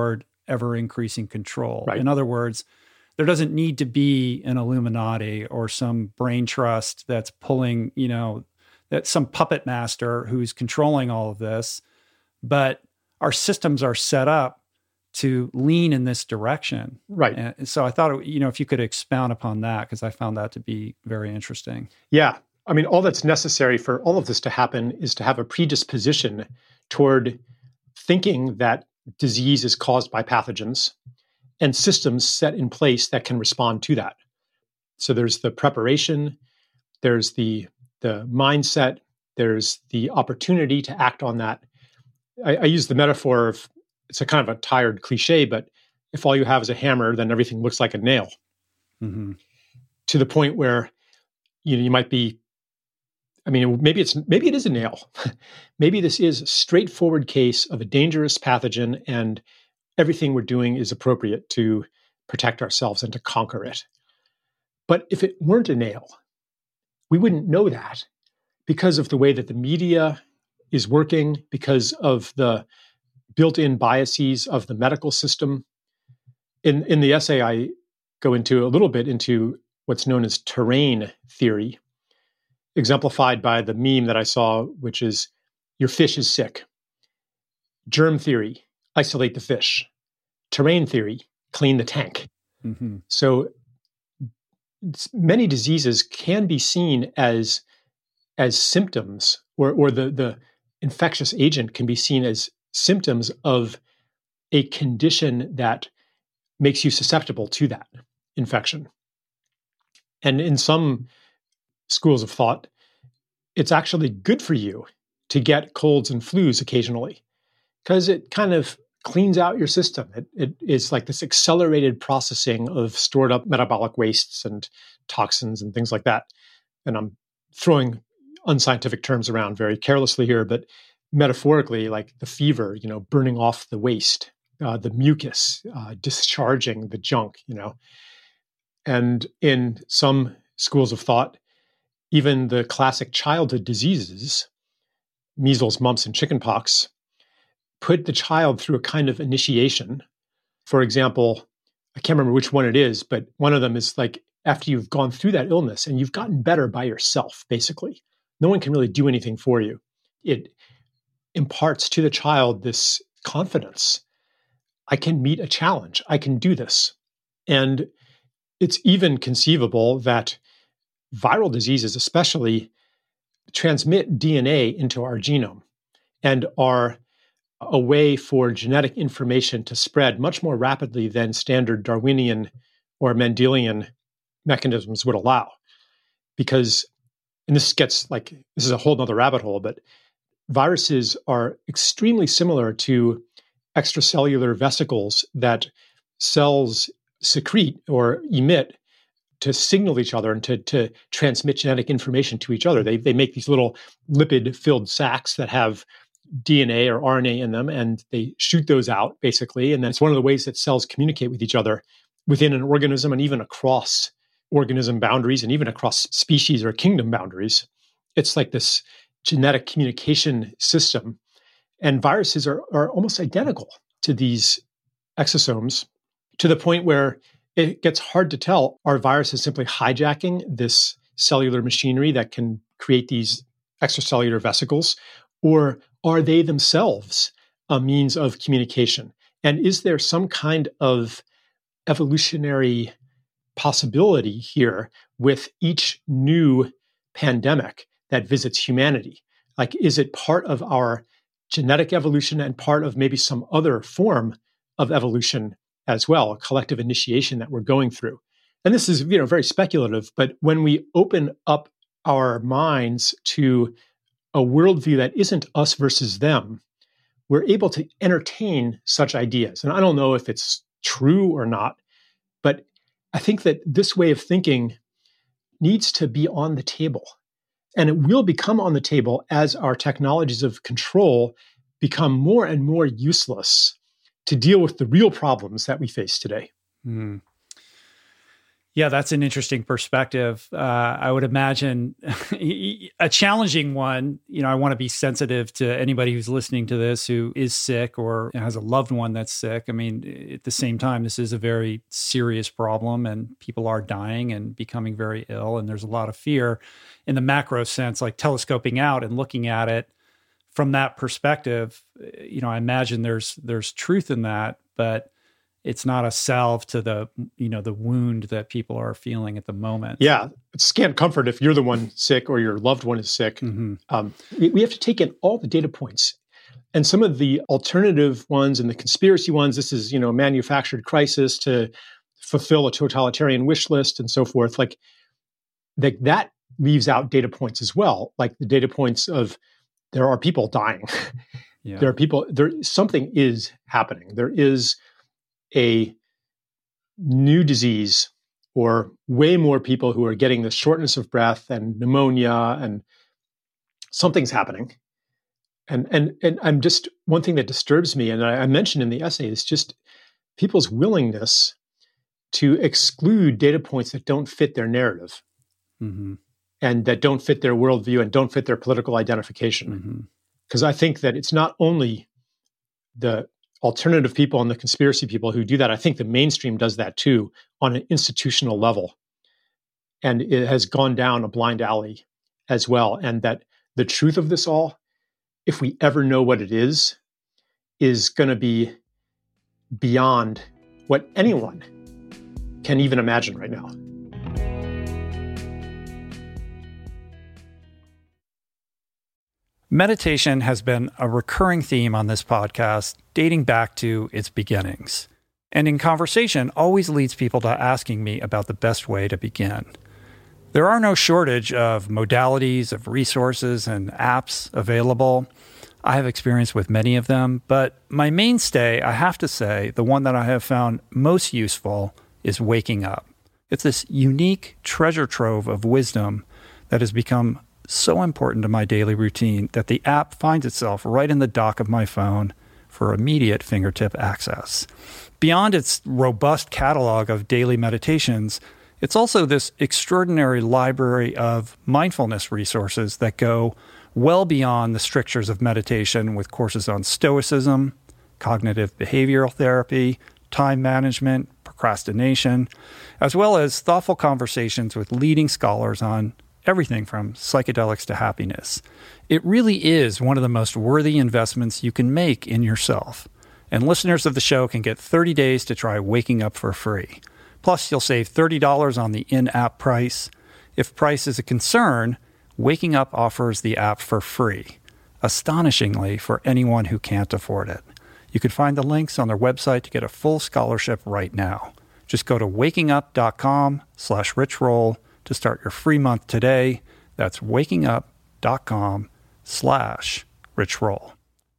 ever increasing control. Right. In other words, there doesn't need to be an Illuminati or some brain trust that's pulling, you know, that some puppet master who's controlling all of this, but our systems are set up to lean in this direction. Right. And so I thought, you know, if you could expound upon that, because I found that to be very interesting. Yeah. I mean, all that's necessary for all of this to happen is to have a predisposition toward thinking that disease is caused by pathogens and systems set in place that can respond to that. So there's the preparation, there's the the mindset, there's the opportunity to act on that. I, I use the metaphor of, it's a kind of a tired cliche, but if all you have is a hammer, then everything looks like a nail. Mm-hmm. To the point where, you know, you might be, I mean, maybe it's maybe it is a nail. Maybe this is a straightforward case of a dangerous pathogen, and everything we're doing is appropriate to protect ourselves and to conquer it. But if it weren't a nail, we wouldn't know that because of the way that the media is working, because of the built-in biases of the medical system. In, in the essay, I go into a little bit into what's known as terrain theory, exemplified by the meme that I saw, which is, your fish is sick. Germ theory, isolate the fish. Terrain theory, clean the tank. Mm-hmm. So many diseases can be seen as, as symptoms, or, or the, the infectious agent can be seen as symptoms of a condition that makes you susceptible to that infection. And in some schools of thought, it's actually good for you to get colds and flus occasionally, because it kind of cleans out your system. It, it is like this accelerated processing of stored up metabolic wastes and toxins and things like that. And I'm throwing unscientific terms around very carelessly here, but metaphorically, like the fever, you know, burning off the waste, uh, the mucus, uh, discharging the junk, you know. And in some schools of thought, even the classic childhood diseases, measles, mumps, and chickenpox, put the child through a kind of initiation. For example, I can't remember which one it is, but one of them is like after you've gone through that illness and you've gotten better by yourself, basically. No one can really do anything for you. It imparts to the child this confidence. I can meet a challenge. I can do this. And it's even conceivable that viral diseases especially transmit D N A into our genome and are a way for genetic information to spread much more rapidly than standard Darwinian or Mendelian mechanisms would allow. Because, and this gets like, this is a whole nother rabbit hole, but viruses are extremely similar to extracellular vesicles that cells secrete or emit to signal each other and to, to transmit genetic information to each other. They, they make these little lipid-filled sacs that have D N A or R N A in them, and they shoot those out, basically. And that's one of the ways that cells communicate with each other within an organism and even across organism boundaries and even across species or kingdom boundaries. It's like this genetic communication system. And viruses are, are almost identical to these exosomes, to the point where it gets hard to tell, are viruses simply hijacking this cellular machinery that can create these extracellular vesicles, or are they themselves a means of communication? And is there some kind of evolutionary possibility here with each new pandemic that visits humanity? Like, is it part of our genetic evolution and part of maybe some other form of evolution as well, a collective initiation that we're going through? And this is, you know, very speculative, but when we open up our minds to a worldview that isn't us versus them, we're able to entertain such ideas. And I don't know if it's true or not, but I think that this way of thinking needs to be on the table. And it will become on the table as our technologies of control become more and more useless to deal with the real problems that we face today. Mm. Yeah, that's an interesting perspective. Uh, I would imagine a challenging one. You know, I want to be sensitive to anybody who's listening to this who is sick or has a loved one that's sick. I mean, at the same time, this is a very serious problem and people are dying and becoming very ill. And there's a lot of fear in the macro sense, like telescoping out and looking at it from that perspective. You know, I imagine there's there's truth in that, but it's not a salve to the, you know, the wound that people are feeling at the moment. Yeah. It's scant comfort if you're the one sick or your loved one is sick. Mm-hmm. Um, we, we have to take in all the data points. And some of the alternative ones and the conspiracy ones, this is, you know, manufactured crisis to fulfill a totalitarian wish list and so forth. Like the, that leaves out data points as well. Like the data points of there are people dying. Yeah. There are people, there, something is happening. There is a new disease or way more people who are getting the shortness of breath and pneumonia and something's happening. And and and I'm just, one thing that disturbs me, and I, I mentioned in the essay, is just people's willingness to exclude data points that don't fit their narrative mm-hmm. and that don't fit their worldview and don't fit their political identification. Because mm-hmm. I think that it's not only the alternative people and the conspiracy people who do that. I think the mainstream does that too on an institutional level. And it has gone down a blind alley as well. And that the truth of this all, if we ever know what it is, is going to be beyond what anyone can even imagine right now. Meditation has been a recurring theme on this podcast dating back to its beginnings. And in conversation, always leads people to asking me about the best way to begin. There are no shortage of modalities, of resources, and apps available. I have experience with many of them, but my mainstay, I have to say, the one that I have found most useful is Waking Up. It's this unique treasure trove of wisdom that has become so important to my daily routine that the app finds itself right in the dock of my phone for immediate fingertip access. Beyond its robust catalog of daily meditations, it's also this extraordinary library of mindfulness resources that go well beyond the strictures of meditation, with courses on stoicism, cognitive behavioral therapy, time management, procrastination, as well as thoughtful conversations with leading scholars on everything from psychedelics to happiness. It really is one of the most worthy investments you can make in yourself. And listeners of the show can get thirty days to try Waking Up for free. Plus, you'll save thirty dollars on the in-app price. If price is a concern, Waking Up offers the app for free, astonishingly for anyone who can't afford it. You can find the links on their website to get a full scholarship right now. Just go to wakingup.com slash richroll to start your free month today. That's wakingup.com slash richroll.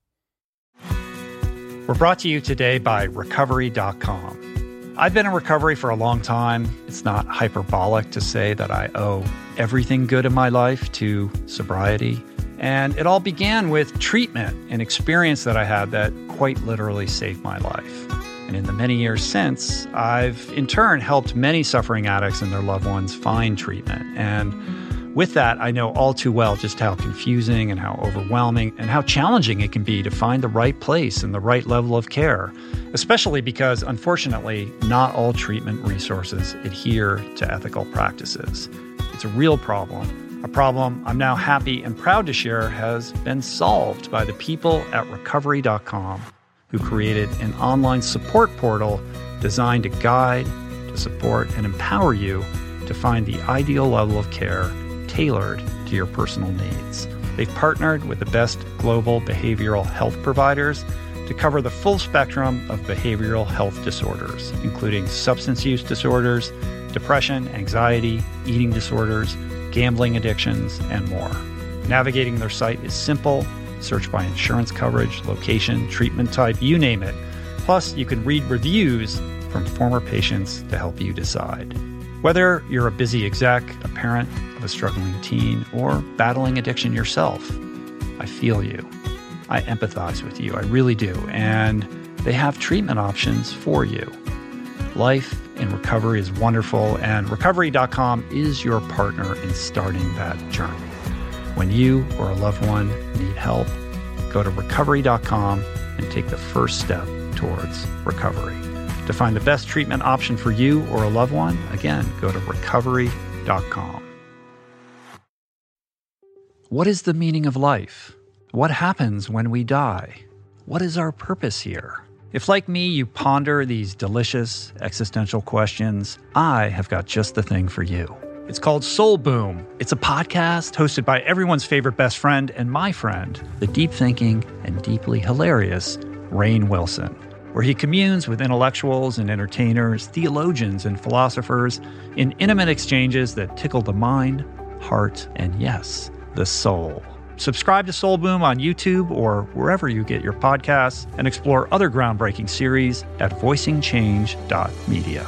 We're brought to you today by recovery dot com. I've been in recovery for a long time. It's not hyperbolic to say that I owe everything good in my life to sobriety. And it all began with treatment, an experience that I had that quite literally saved my life. And in the many years since, I've in turn helped many suffering addicts and their loved ones find treatment. And with that, I know all too well just how confusing and how overwhelming and how challenging it can be to find the right place and the right level of care, especially because, unfortunately, not all treatment resources adhere to ethical practices. It's a real problem, a problem I'm now happy and proud to share has been solved by the people at recovery dot com, who created an online support portal designed to guide, to support, and empower you to find the ideal level of care tailored to your personal needs. They've partnered with the best global behavioral health providers to cover the full spectrum of behavioral health disorders, including substance use disorders, depression, anxiety, eating disorders, gambling addictions, and more. Navigating their site is simple. Search by insurance coverage, location, treatment type, you name it. Plus, you can read reviews from former patients to help you decide. Whether you're a busy exec, a parent of a struggling teen, or battling addiction yourself, I feel you. I empathize with you. I really do. And they have treatment options for you. Life in recovery is wonderful, and recovery dot com is your partner in starting that journey. When you or a loved one need help, go to recovery dot com and take the first step towards recovery. To find the best treatment option for you or a loved one, again, go to recovery dot com. What is the meaning of life? What happens when we die? What is our purpose here? If, like me, you ponder these delicious existential questions, I have got just the thing for you. It's called Soul Boom. It's a podcast hosted by everyone's favorite best friend and my friend, the deep thinking and deeply hilarious Rainn Wilson, where he communes with intellectuals and entertainers, theologians and philosophers in intimate exchanges that tickle the mind, heart, and yes, the soul. Subscribe to Soul Boom on YouTube or wherever you get your podcasts, and explore other groundbreaking series at voicing change dot media.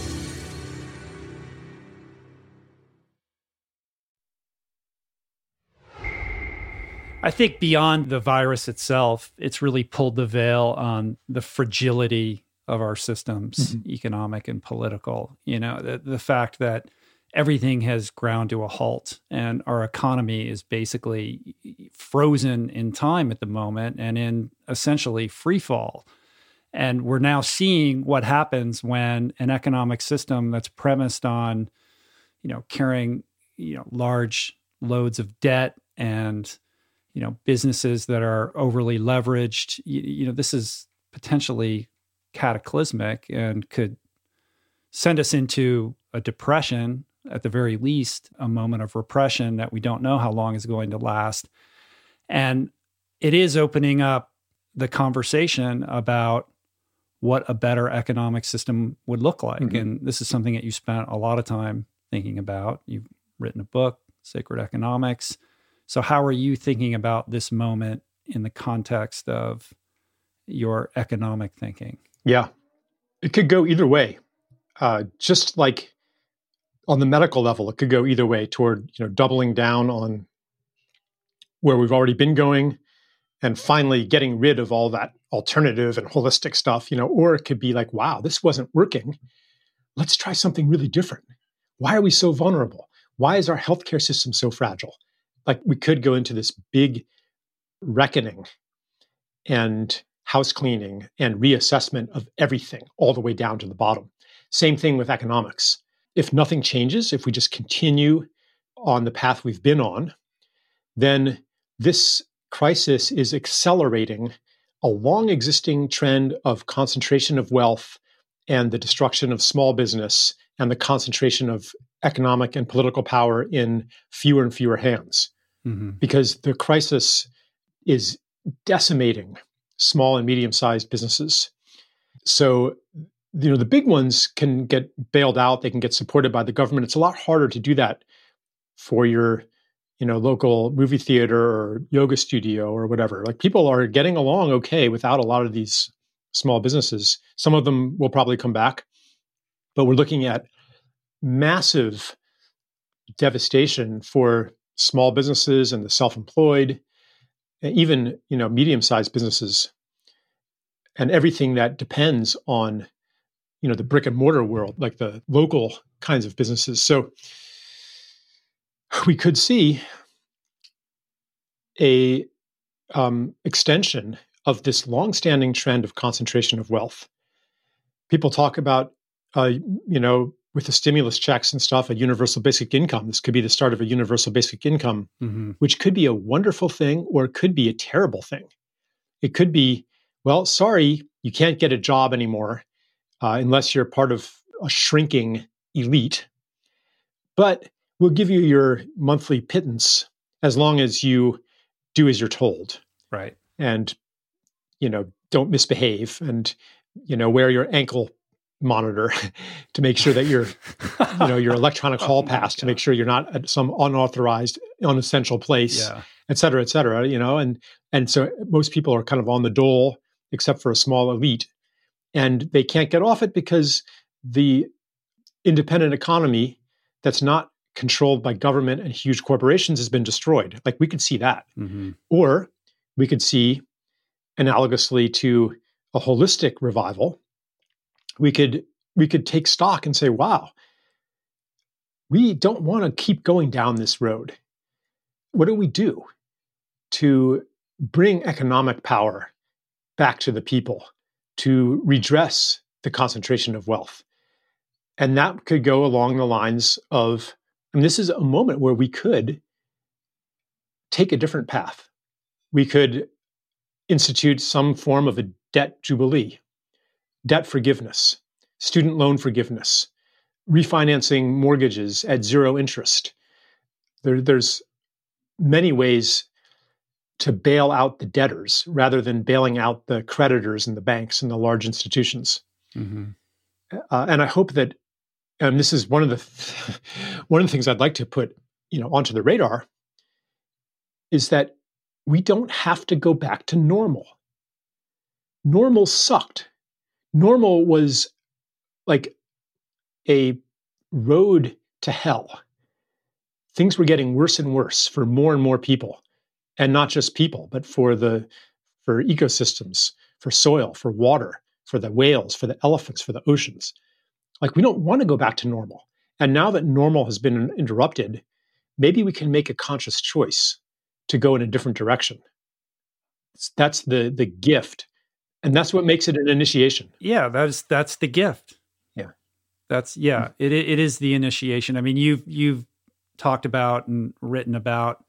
I think beyond the virus itself, it's really pulled the veil on the fragility of our systems, mm-hmm. economic and political. You know, the, the fact that everything has ground to a halt and our economy is basically frozen in time at the moment and in essentially free fall. And we're now seeing what happens when an economic system that's premised on, you know, carrying, you know, large loads of debt and, you know, businesses that are overly leveraged. You, you know, this is potentially cataclysmic and could send us into a depression, at the very least, a moment of repression that we don't know how long is going to last. And it is opening up the conversation about what a better economic system would look like. Mm-hmm. And this is something that you spent a lot of time thinking about. You've written a book, Sacred Economics. So how are you thinking about this moment in the context of your economic thinking? Yeah, it could go either way. Uh, just like on the medical level, it could go either way toward, you know, doubling down on where we've already been going and finally getting rid of all that alternative and holistic stuff, you know, or it could be like, wow, this wasn't working. Let's try something really different. Why are we so vulnerable? Why is our healthcare system so fragile? Like, we could go into this big reckoning and house cleaning and reassessment of everything all the way down to the bottom. Same thing with economics. If nothing changes, if we just continue on the path we've been on, then this crisis is accelerating a long existing trend of concentration of wealth and the destruction of small business and the concentration of economic and political power in fewer and fewer hands. Mm-hmm. Because the crisis is decimating small and medium-sized businesses. So, you know, the big ones can get bailed out. They can get supported by the government. It's a lot harder to do that for your, you know, local movie theater or yoga studio or whatever. Like, people are getting along okay without a lot of these small businesses. Some of them will probably come back, but we're looking at massive devastation for small businesses and the self-employed, and even, you know, medium-sized businesses, and everything that depends on, you know, the brick and mortar world, like the local kinds of businesses. So we could see a um, extension of this longstanding trend of concentration of wealth. People talk about, uh, you know, with the stimulus checks and stuff, a universal basic income. This could be the start of a universal basic income, mm-hmm. which could be a wonderful thing, or it could be a terrible thing. It could be, well, sorry, you can't get a job anymore uh, unless you're part of a shrinking elite, but we'll give you your monthly pittance as long as you do as you're told. Right. And, you know, don't misbehave, and, you know, wear your ankle monitor to make sure that you're, you know, your electronic hall oh pass to make sure you're not at some unauthorized, unessential place, yeah. et cetera, et cetera, you know, and, and so most people are kind of on the dole, except for a small elite, and they can't get off it because the independent economy that's not controlled by government and huge corporations has been destroyed. Like, we could see that. Mm-hmm. Or we could see, analogously to a holistic revival, we could we could take stock and say, wow, we don't want to keep going down this road. What do we do to bring economic power back to the people, to redress the concentration of wealth? And that could go along the lines of, and this is a moment where we could take a different path. We could institute some form of a debt jubilee, debt forgiveness, student loan forgiveness, refinancing mortgages at zero interest. There, there's many ways to bail out the debtors rather than bailing out the creditors and the banks and the large institutions. Mm-hmm. Uh, and I hope that, and this is one of the th- one of the things I'd like to put, you know, onto the radar, is that we don't have to go back to normal. Normal sucked. Normal was like a road to hell. Things were getting worse and worse for more and more people, and not just people, but for the for ecosystems, for soil, for water, for the whales, for the elephants, for the oceans. Like, we don't want to go back to normal. And now that normal has been interrupted, maybe we can make a conscious choice to go in a different direction. That's the the gift, and that's what makes it an initiation. Yeah, that's that's the gift. Yeah, that's yeah. It it is the initiation. I mean, you've you've talked about and written about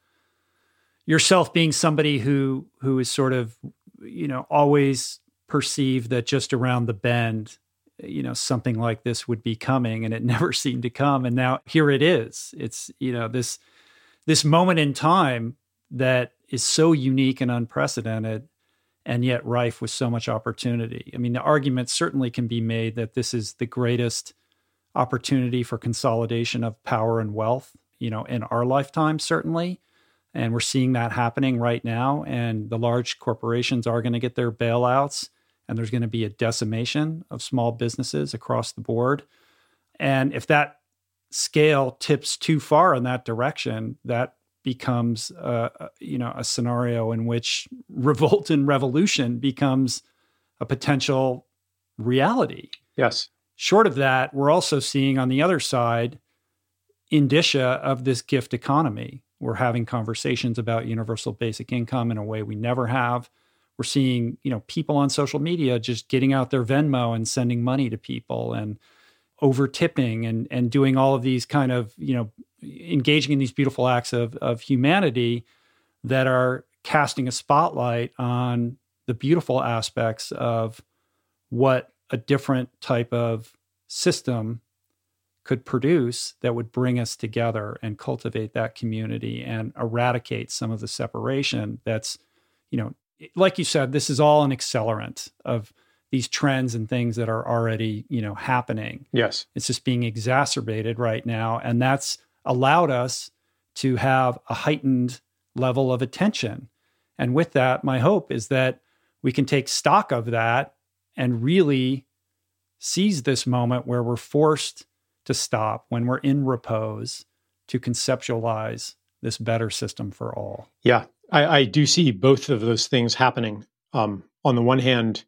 yourself being somebody who who is sort of, you know, always perceived that just around the bend, you know, something like this would be coming, and it never seemed to come. And now here it is. It's, you know, this this moment in time that is so unique and unprecedented, and yet rife with so much opportunity. I mean, the argument certainly can be made that this is the greatest opportunity for consolidation of power and wealth, you know, in our lifetime, certainly. And we're seeing that happening right now. And the large corporations are going to get their bailouts, and there's going to be a decimation of small businesses across the board. And if that scale tips too far in that direction, that becomes, uh, you know, a scenario in which revolt and revolution becomes a potential reality. Yes. Short of that, we're also seeing on the other side indicia of this gift economy. We're having conversations about universal basic income in a way we never have. We're seeing, you know, people on social media just getting out their Venmo and sending money to people, and over tipping and and doing all of these kind of, you know, engaging in these beautiful acts of of humanity that are casting a spotlight on the beautiful aspects of what a different type of system could produce that would bring us together and cultivate that community and eradicate some of the separation that's, you know, like you said, this is all an accelerant of these trends and things that are already, you know, happening. Yes. It's just being exacerbated right now. And that's allowed us to have a heightened level of attention. And with that, my hope is that we can take stock of that and really seize this moment where we're forced to stop, when we're in repose, to conceptualize this better system for all. Yeah, I, I do see both of those things happening. Um, on the one hand,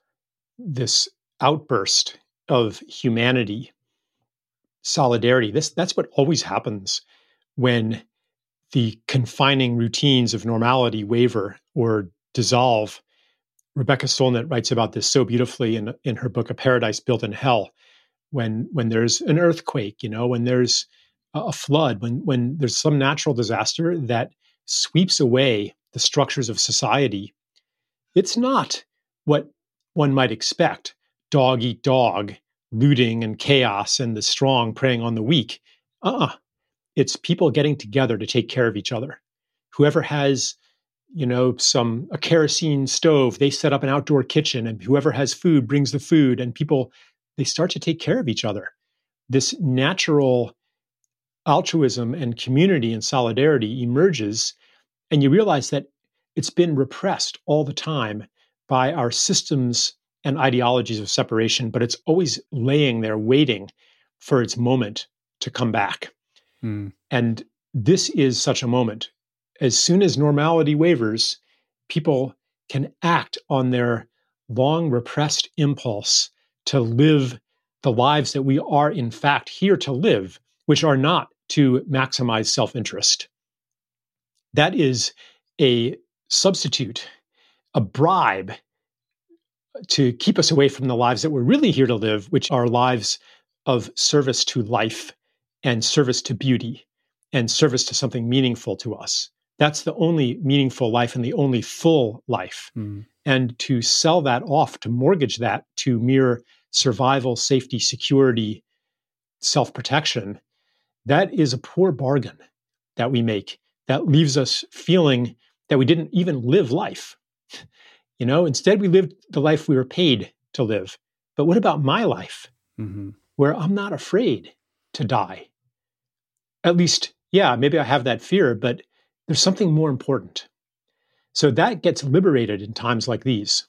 this outburst of humanity, solidarity, this that's what always happens when the confining routines of normality waver or dissolve. Rebecca Solnit writes about this so beautifully in, in her book, A Paradise Built in Hell. When when there's an earthquake, you know, when there's a flood, when when there's some natural disaster that sweeps away the structures of society, it's not what one might expect: dog eat dog, looting and chaos, and the strong preying on the weak. Uh-uh. It's people getting together to take care of each other. Whoever has, you know, some a kerosene stove, they set up an outdoor kitchen, and whoever has food brings the food, and people, they start to take care of each other. This natural altruism and community and solidarity emerges, and you realize that it's been repressed all the time by our systems and ideologies of separation, but it's always laying there waiting for its moment to come back. Mm. And this is such a moment. As soon as normality wavers, people can act on their long repressed impulse to live the lives that we are in fact here to live, which are not to maximize self-interest. That is a substitute, a bribe to keep us away from the lives that we're really here to live, which are lives of service to life and service to beauty and service to something meaningful to us. That's the only meaningful life and the only full life. Mm. And to sell that off, to mortgage that to mere survival, safety, security, self-protection, that is a poor bargain that we make. That leaves us feeling that we didn't even live life. You know, instead we lived the life we were paid to live. But what about my life, mm-hmm. where I'm not afraid to die? At least, yeah, maybe I have that fear, but there's something more important. So that gets liberated in times like these.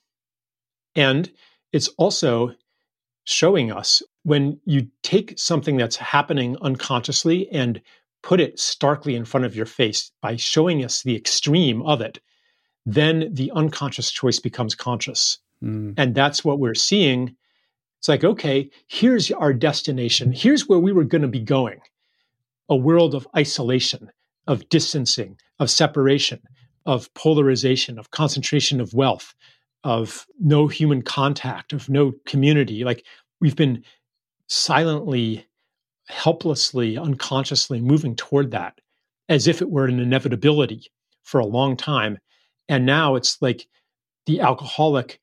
And it's also showing us when you take something that's happening unconsciously and put it starkly in front of your face by showing us the extreme of it, then the unconscious choice becomes conscious. Mm. And that's what we're seeing. It's like, okay, here's our destination. Here's where we were going to be going. A world of isolation, of distancing, of separation, of polarization, of concentration of wealth, of no human contact, of no community. Like we've been silently, helplessly, unconsciously moving toward that as if it were an inevitability for a long time. And now it's like the alcoholic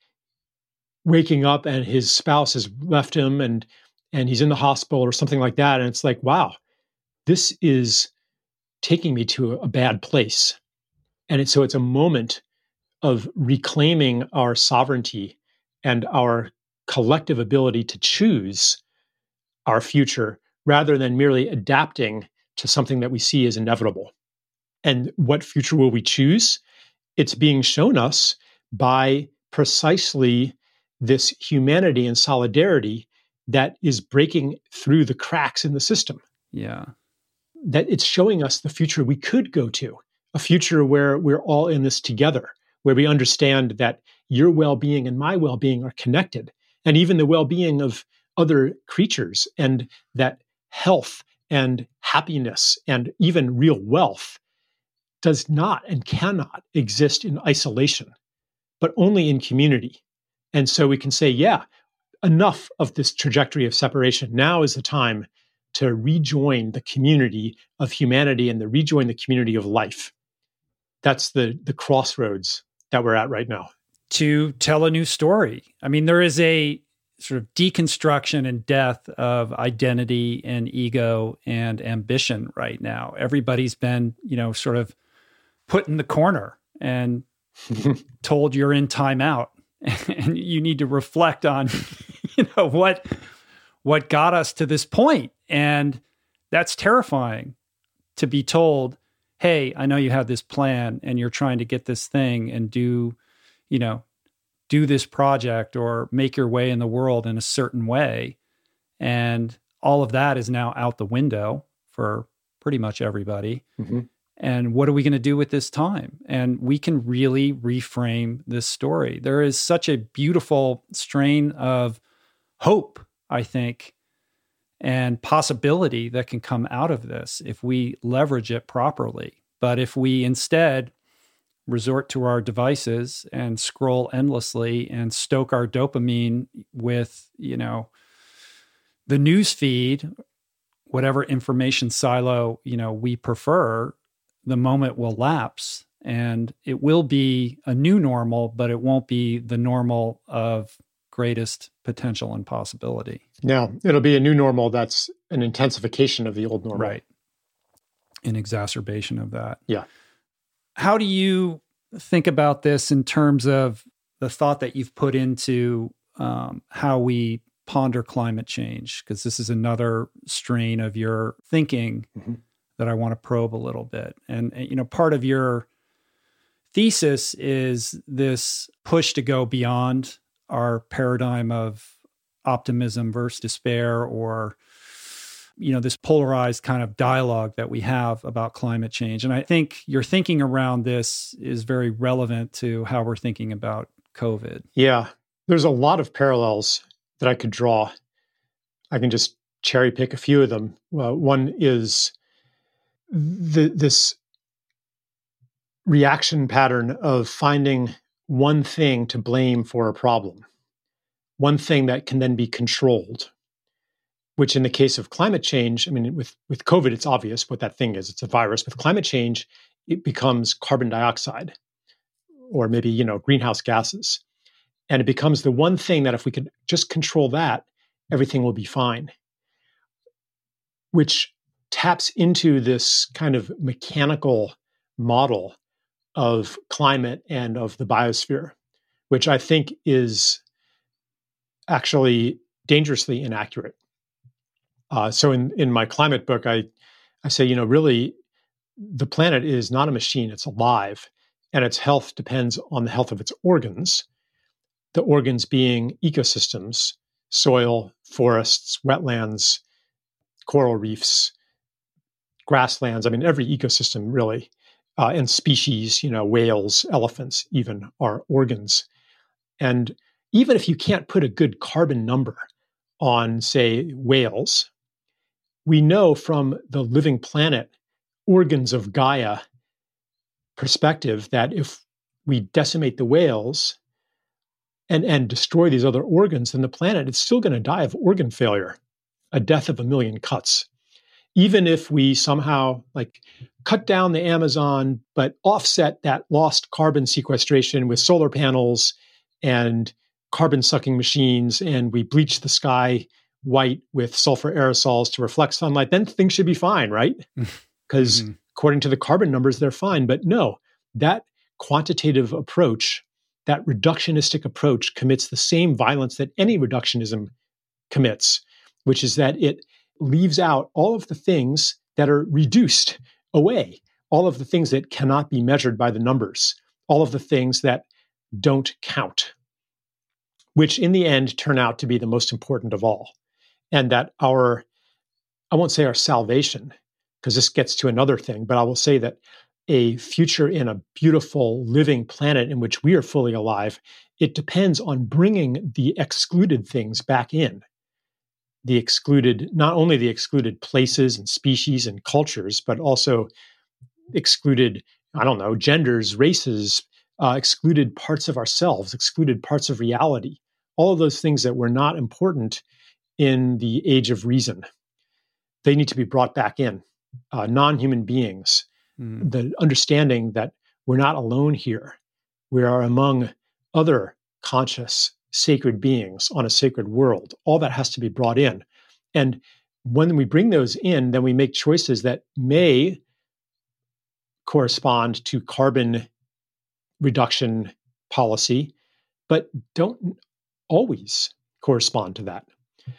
waking up and his spouse has left him and and he's in the hospital or something like that. And it's like, wow, this is taking me to a bad place. And it's, so it's a moment of reclaiming our sovereignty and our collective ability to choose our future rather than merely adapting to something that we see as inevitable. And what future will we choose? It's being shown us by precisely this humanity and solidarity that is breaking through the cracks in the system. Yeah. That it's showing us the future we could go to, a future where we're all in this together, where we understand that your well-being and my well-being are connected, and even the well-being of other creatures, and that health and happiness and even real wealth does not and cannot exist in isolation, but only in community. And so we can say, yeah, enough of this trajectory of separation. Now is the time to rejoin the community of humanity and to rejoin the community of life. That's the, the crossroads that we're at right now. To tell a new story. I mean, there is a sort of deconstruction and death of identity and ego and ambition right now. Everybody's been, you know, sort of put in the corner and told you're in timeout and you need to reflect on, you know, what, what got us to this point. And that's terrifying to be told, hey, I know you have this plan and you're trying to get this thing and do, you know, do this project or make your way in the world in a certain way. And all of that is now out the window for pretty much everybody. Mm-hmm. And what are we going to do with this time? And we can really reframe this story. There is such a beautiful strain of hope, I think, and possibility that can come out of this if we leverage it properly. But if we instead resort to our devices and scroll endlessly and stoke our dopamine with, you know, the news feed, whatever information silo, you know, we prefer, the moment will lapse and it will be a new normal, but it won't be the normal of greatest potential and possibility. No, it'll be a new normal that's an intensification of the old normal. Right. An exacerbation of that. Yeah. How do you think about this in terms of the thought that you've put into um, how we ponder climate change? Because this is another strain of your thinking mm-hmm. that I want to probe a little bit. And, you know, part of your thesis is this push to go beyond our paradigm of optimism versus despair, or, you know, this polarized kind of dialogue that we have about climate change. And I think your thinking around this is very relevant to how we're thinking about COVID. Yeah, there's a lot of parallels that I could draw. I can just cherry pick a few of them. Well, one is the, this reaction pattern of finding one thing to blame for a problem, one thing that can then be controlled, which in the case of climate change, I mean, with, with COVID, it's obvious what that thing is. It's a virus. With climate change, it becomes carbon dioxide or maybe, you know, greenhouse gases. And it becomes the one thing that if we could just control that, everything will be fine, which taps into this kind of mechanical model of climate and of the biosphere, which I think is actually dangerously inaccurate. Uh, so in, in my climate book, I, I say, you know, really, the planet is not a machine, it's alive, and its health depends on the health of its organs, the organs being ecosystems, soil, forests, wetlands, coral reefs, grasslands, I mean, every ecosystem really, uh, and species, you know, whales, elephants even are organs. And even if you can't put a good carbon number on, say, whales, we know from the Living Planet organs of Gaia perspective that if we decimate the whales and, and destroy these other organs, then the planet is still going to die of organ failure, a death of a million cuts. Even if we somehow like cut down the Amazon, but offset that lost carbon sequestration with solar panels and carbon sucking machines, and we bleach the sky white with sulfur aerosols to reflect sunlight, then things should be fine, right? Because mm-hmm. according to the carbon numbers, they're fine. But no, that quantitative approach, that reductionistic approach commits the same violence that any reductionism commits, which is that it leaves out all of the things that are reduced away, all of the things that cannot be measured by the numbers, all of the things that don't count, which in the end turn out to be the most important of all. And that our, I won't say our salvation, because this gets to another thing, but I will say that a future in a beautiful living planet in which we are fully alive, it depends on bringing the excluded things back in. The excluded, not only the excluded places and species and cultures, but also excluded, I don't know, genders, races, uh, excluded parts of ourselves, excluded parts of reality, all of those things that were not important in the age of reason. They need to be brought back in. Uh, non-human beings, mm. the understanding that we're not alone here. We are among other conscious, sacred beings on a sacred world. All that has to be brought in. And when we bring those in, then we make choices that may correspond to carbon reduction policy, but don't always correspond to that.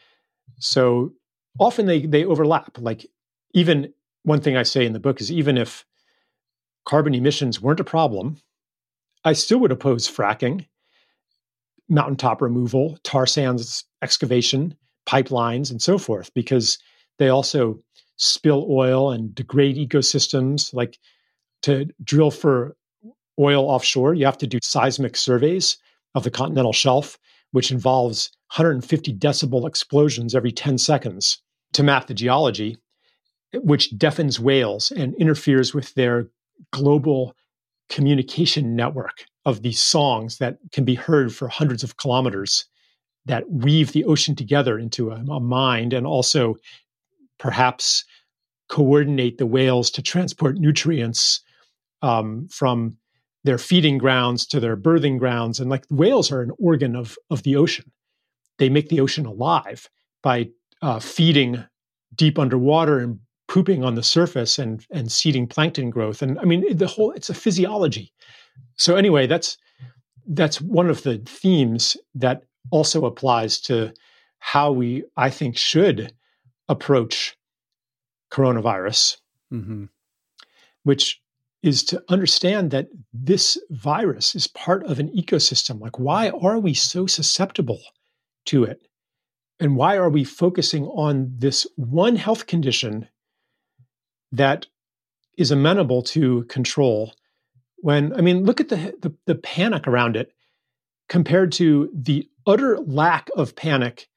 So often they, they overlap. Like even one thing I say in the book is even if carbon emissions weren't a problem, I still would oppose fracking, mountaintop removal, tar sands excavation, pipelines, and so forth, because they also spill oil and degrade ecosystems. Like to drill for oil offshore, you have to do seismic surveys of the continental shelf, which involves one hundred fifty decibel explosions every ten seconds to map the geology, which deafens whales and interferes with their global communication network of these songs that can be heard for hundreds of kilometers that weave the ocean together into a, a mind and also perhaps coordinate the whales to transport nutrients um, from their feeding grounds to their birthing grounds. And like whales are an organ of, of the ocean. They make the ocean alive by uh, feeding deep underwater and pooping on the surface and, and seeding plankton growth. And I mean, the whole, it's a physiology. So anyway, that's, that's one of the themes that also applies to how we, I think, should approach coronavirus, mm-hmm. which is to understand that this virus is part of an ecosystem. Like, why are we so susceptible to it? And why are we focusing on this one health condition that is amenable to control when, I mean, look at the, the, the panic around it compared to the utter lack of panic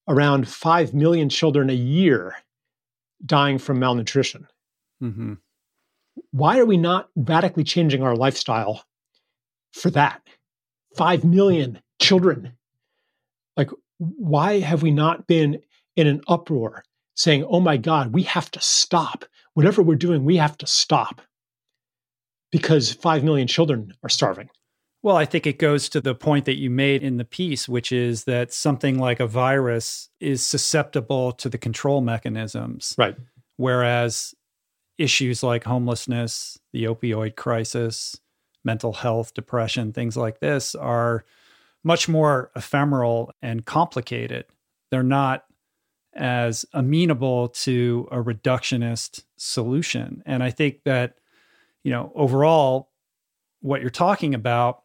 around five million children a year dying from malnutrition. Mm-hmm. Why are we not radically changing our lifestyle for that? Five million children. Like, why have we not been in an uproar saying, oh my God, we have to stop. Whatever we're doing, we have to stop because five million children are starving. Well, I think it goes to the point that you made in the piece, which is that something like a virus is susceptible to the control mechanisms. Right. Whereas issues like homelessness, the opioid crisis, mental health, depression, things like this are much more ephemeral and complicated. They're not as amenable to a reductionist solution. And I think that, you know, overall, what you're talking about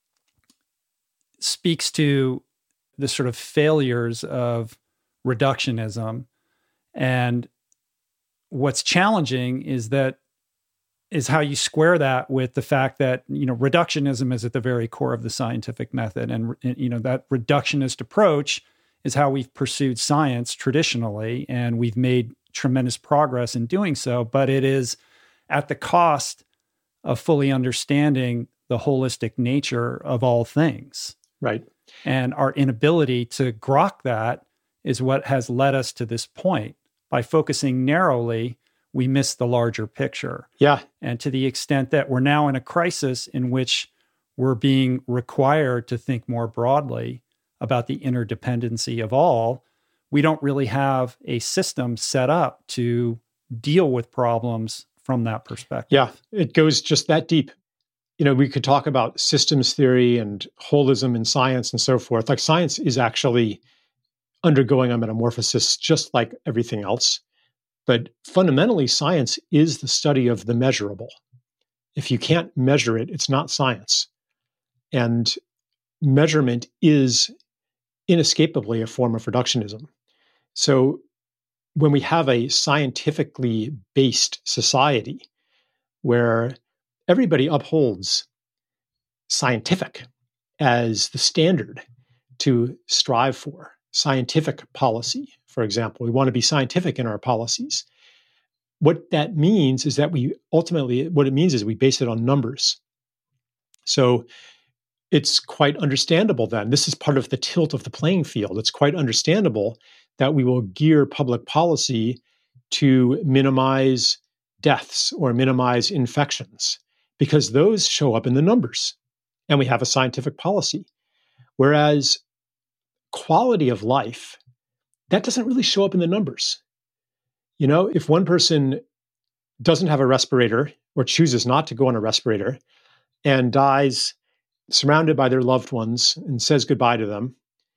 speaks to the sort of failures of reductionism. And what's challenging is that is how you square that with the fact that, you know, reductionism is at the very core of the scientific method. And, you know, that reductionist approach is how we've pursued science traditionally, and we've made tremendous progress in doing so, but it is at the cost of fully understanding the holistic nature of all things. Right. And our inability to grok that is what has led us to this point. By focusing narrowly, we miss the larger picture. Yeah. And to the extent that we're now in a crisis in which we're being required to think more broadly about the interdependency of all, we don't really have a system set up to deal with problems from that perspective. Yeah, it goes just that deep. You know, we could talk about systems theory and holism in science and so forth. Like, science is actually undergoing a metamorphosis just like everything else. But fundamentally, science is the study of the measurable. If you can't measure it, it's not science. And measurement is inescapably a form of reductionism. So when we have a scientifically based society where everybody upholds scientific as the standard to strive for, scientific policy, for example, we want to be scientific in our policies. What that means is that we ultimately, what it means is we base it on numbers. So it's quite understandable then. This is part of the tilt of the playing field. It's quite understandable that we will gear public policy to minimize deaths or minimize infections because those show up in the numbers and we have a scientific policy. Whereas quality of life, that doesn't really show up in the numbers. You know, if one person doesn't have a respirator or chooses not to go on a respirator and dies surrounded by their loved ones and says goodbye to them,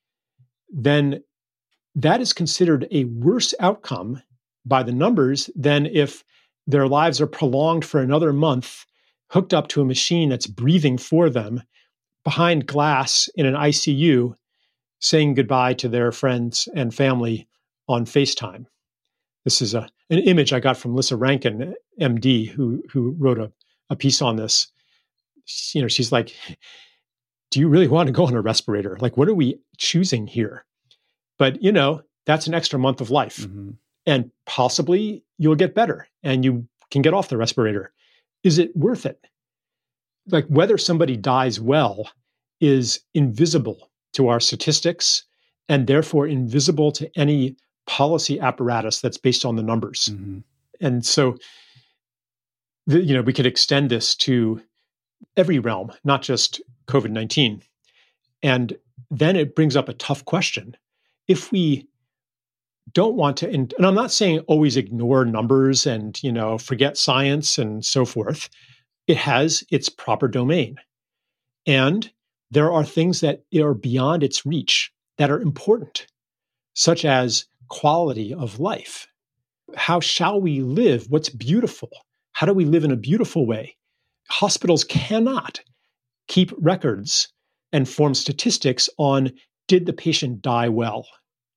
then that is considered a worse outcome by the numbers than if their lives are prolonged for another month, hooked up to a machine that's breathing for them behind glass in an I C U, saying goodbye to their friends and family on FaceTime. This is a, an image I got from Lissa Rankin, M D, who, who wrote a, a piece on this. You know, she's like, do you really want to go on a respirator? Like, what are we choosing here? But, you know, that's an extra month of life. Mm-hmm. And possibly you'll get better and you can get off the respirator. Is it worth it? Like, whether somebody dies well is invisible to our statistics and therefore invisible to any policy apparatus that's based on the numbers. Mm-hmm. And so, the, you know, we could extend this to every realm, not just COVID nineteen. And then it brings up a tough question. If we don't want to, and I'm not saying always ignore numbers and, you know, forget science and so forth, it has its proper domain. And there are things that are beyond its reach that are important, such as quality of life. How shall we live? What's beautiful? How do we live in a beautiful way? Hospitals cannot keep records and form statistics on, did the patient die well?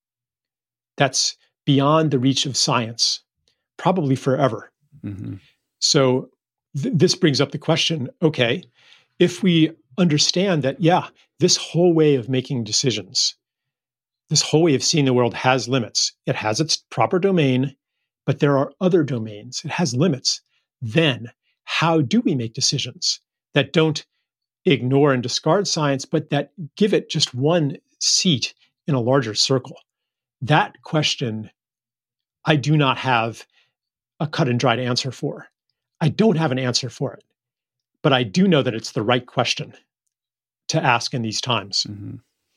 That's beyond the reach of science, probably forever. Mm-hmm. So th- this brings up the question, okay, if we understand that, yeah, this whole way of making decisions this whole way of seeing the world has limits. It has its proper domain, but there are other domains. It has limits. Then how do we make decisions that don't ignore and discard science, but that give it just one seat in a larger circle? That question, I do not have a cut and dried answer for. I don't have an answer for it, but I do know that it's the right question to ask in these times. Mm-hmm.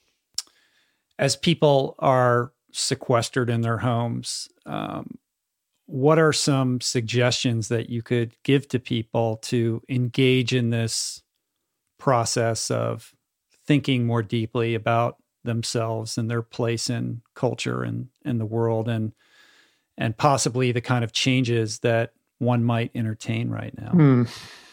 As people are sequestered in their homes, um, what are some suggestions that you could give to people to engage in this process of thinking more deeply about themselves and their place in culture and in the world, and and possibly the kind of changes that one might entertain right now? Hmm.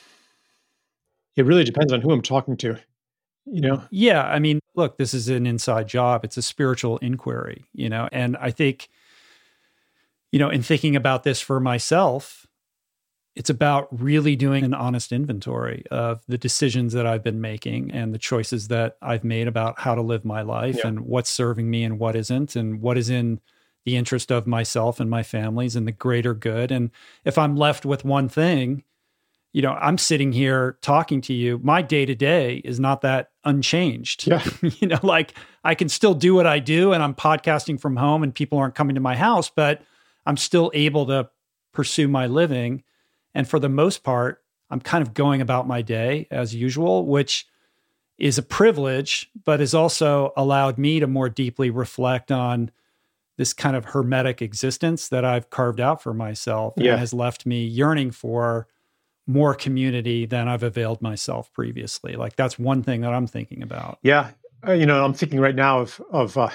It really depends on who I'm talking to, you know? Yeah. I mean, look, this is an inside job. It's a spiritual inquiry, you know, and I think, you know, in thinking about this for myself, it's about really doing an honest inventory of the decisions that I've been making and the choices that I've made about how to live my life, yeah, and what's serving me and what isn't, and what is in the interest of myself and my families and the greater good. And if I'm left with one thing, you know, I'm sitting here talking to you, my day to day is not that unchanged. Yeah. You know, like I can still do what I do, and I'm podcasting from home and people aren't coming to my house, but I'm still able to pursue my living. And for the most part, I'm kind of going about my day as usual, which is a privilege, but has also allowed me to more deeply reflect on this kind of hermetic existence that I've carved out for myself, yeah, and has left me yearning for more community than I've availed myself previously. Like that's one thing that I'm thinking about. Yeah. Uh, you know, I'm thinking right now of, of uh,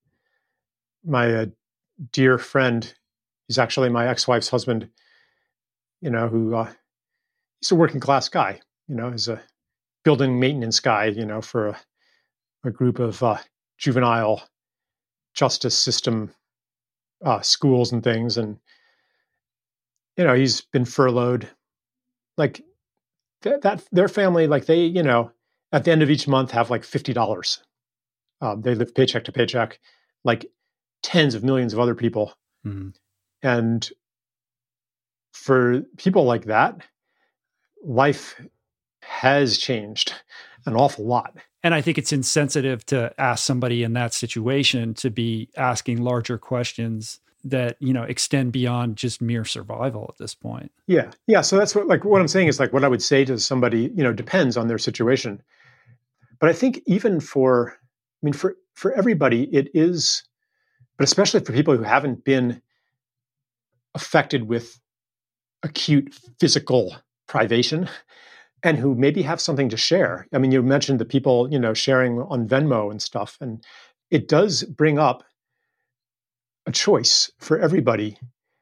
my uh, dear friend. He's actually my ex-wife's husband, you know, who uh, he's a working class guy, you know, he's a building maintenance guy, you know, for a, a group of uh, juvenile justice system uh, schools and things. And, you know, he's been furloughed. Like th- that, their family, like they, you know, at the end of each month have like fifty dollars. Um, they live paycheck to paycheck, like tens of millions of other people. Mm-hmm. And for people like that, life has changed an awful lot. And I think it's insensitive to ask somebody in that situation to be asking larger questions that, you know, extend beyond just mere survival at this point. Yeah. Yeah. So that's what, like, what I'm saying is like what I would say to somebody, you know, depends on their situation. But I think even for, I mean, for, for everybody, it is, but especially for people who haven't been affected with acute physical privation and who maybe have something to share. I mean, you mentioned the people, you know, sharing on Venmo and stuff, and it does bring up a choice for everybody.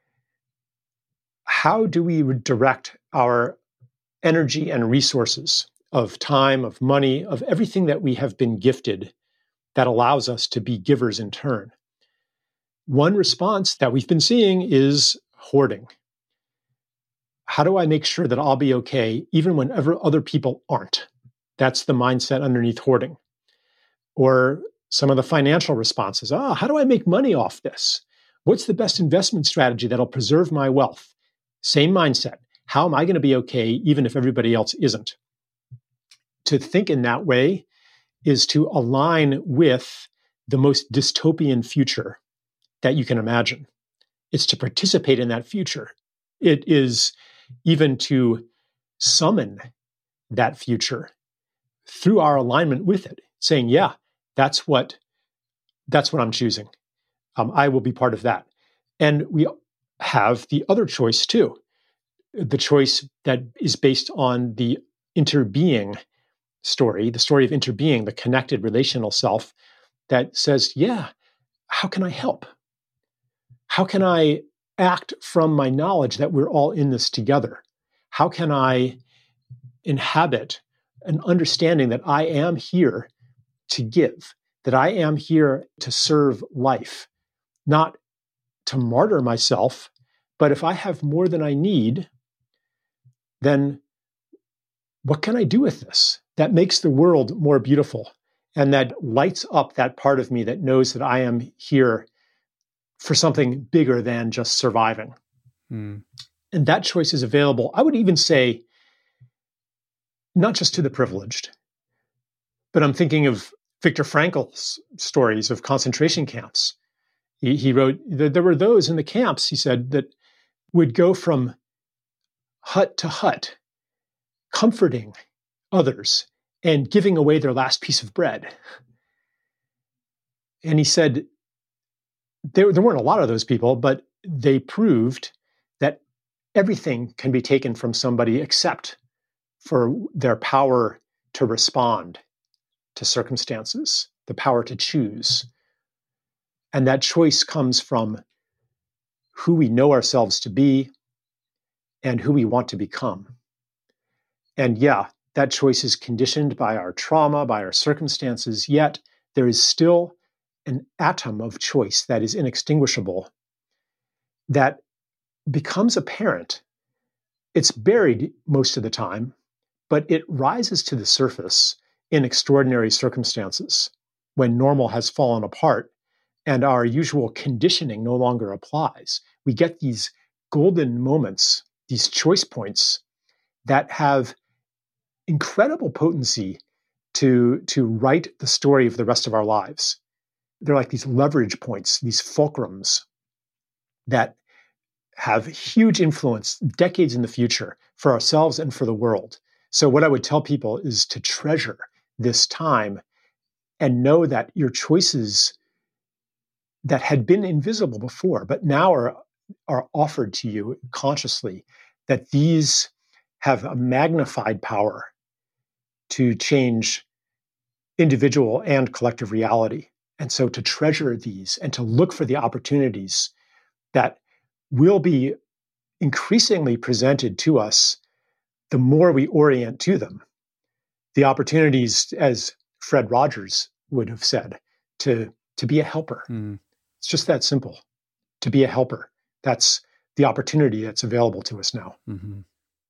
How do we direct our energy and resources of time, of money, of everything that we have been gifted that allows us to be givers in turn? One response that we've been seeing is hoarding. How do I make sure that I'll be okay even whenever other people aren't? That's the mindset underneath hoarding. Or some of the financial responses. Ah, how do I make money off this? What's the best investment strategy that'll preserve my wealth? Same mindset. How am I going to be okay even if everybody else isn't? To think in that way is to align with the most dystopian future that you can imagine. It's to participate in that future. It is even to summon that future through our alignment with it, saying, yeah, that's what, that's what I'm choosing. Um, I will be part of that. And we have the other choice too, the choice that is based on the interbeing story, the story of interbeing, the connected relational self that says, yeah, how can I help? How can I act from my knowledge that we're all in this together? How can I inhabit an understanding that I am here to give, that I am here to serve life, not to martyr myself, but if I have more than I need, then what can I do with this that makes the world more beautiful And that lights up that part of me that knows that I am here for something bigger than just surviving. Mm. And that choice is available, I would even say, not just to the privileged, but I'm thinking of Viktor Frankl's stories of concentration camps. He, he wrote that there were those in the camps, he said, that would go from hut to hut, comforting others and giving away their last piece of bread. And he said there, there weren't a lot of those people, but they proved that everything can be taken from somebody except for their power to respond to circumstances, the power to choose. And that choice comes from who we know ourselves to be and who we want to become. And yeah, that choice is conditioned by our trauma, by our circumstances, yet there is still an atom of choice that is inextinguishable that becomes apparent. It's buried most of the time, but it rises to the surface in extraordinary circumstances when normal has fallen apart and our usual conditioning no longer applies. We get these golden moments, these choice points that have incredible potency to, to write the story of the rest of our lives. They're like these leverage points, these fulcrums that have huge influence decades in the future for ourselves and for the world. So what I would tell people is to treasure this time and know that your choices that had been invisible before, but now are, are offered to you consciously, that these have a magnified power to change individual and collective reality. And so to treasure these and to look for the opportunities that will be increasingly presented to us the more we orient to them. The opportunities, as Fred Rogers would have said, to, to be a helper. Mm. It's just that simple. To be a helper. That's the opportunity that's available to us now. Mm-hmm.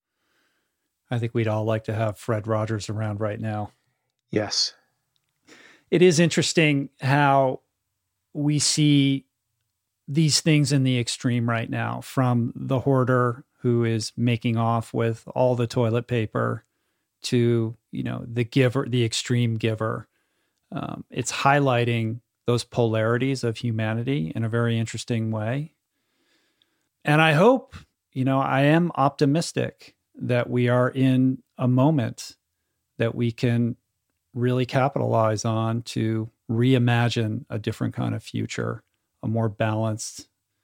I think we'd all like to have Fred Rogers around right now. Yes. It is interesting how we see these things in the extreme right now, from the hoarder who is making off with all the toilet paper to, you know, the giver, the extreme giver. Um, it's highlighting those polarities of humanity in a very interesting way. And I hope, you know, I am optimistic that we are in a moment that we can really capitalize on to reimagine a different kind of future, a more balanced,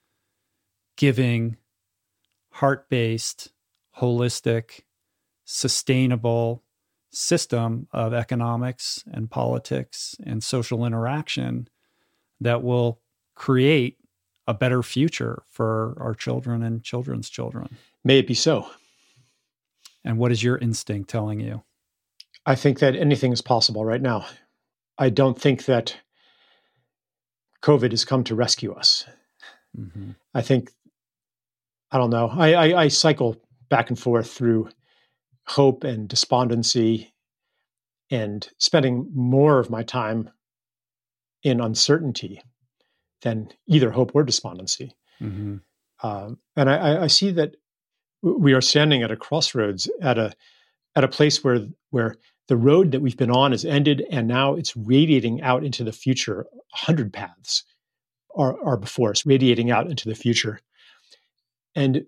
giving, heart-based, holistic, sustainable system of economics and politics and social interaction that will create a better future for our children and children's children. May it be so. And what is your instinct telling you? I think that anything is possible right now. I don't think that COVID has come to rescue us. Mm-hmm. I think, I don't know, I, I, I cycle back and forth through hope and despondency and spending more of my time in uncertainty than either hope or despondency. Mm-hmm. Um, and I, I see that we are standing at a crossroads, at a at a place where where the road that we've been on is ended, and now it's radiating out into the future. A hundred paths are are before us, radiating out into the future. And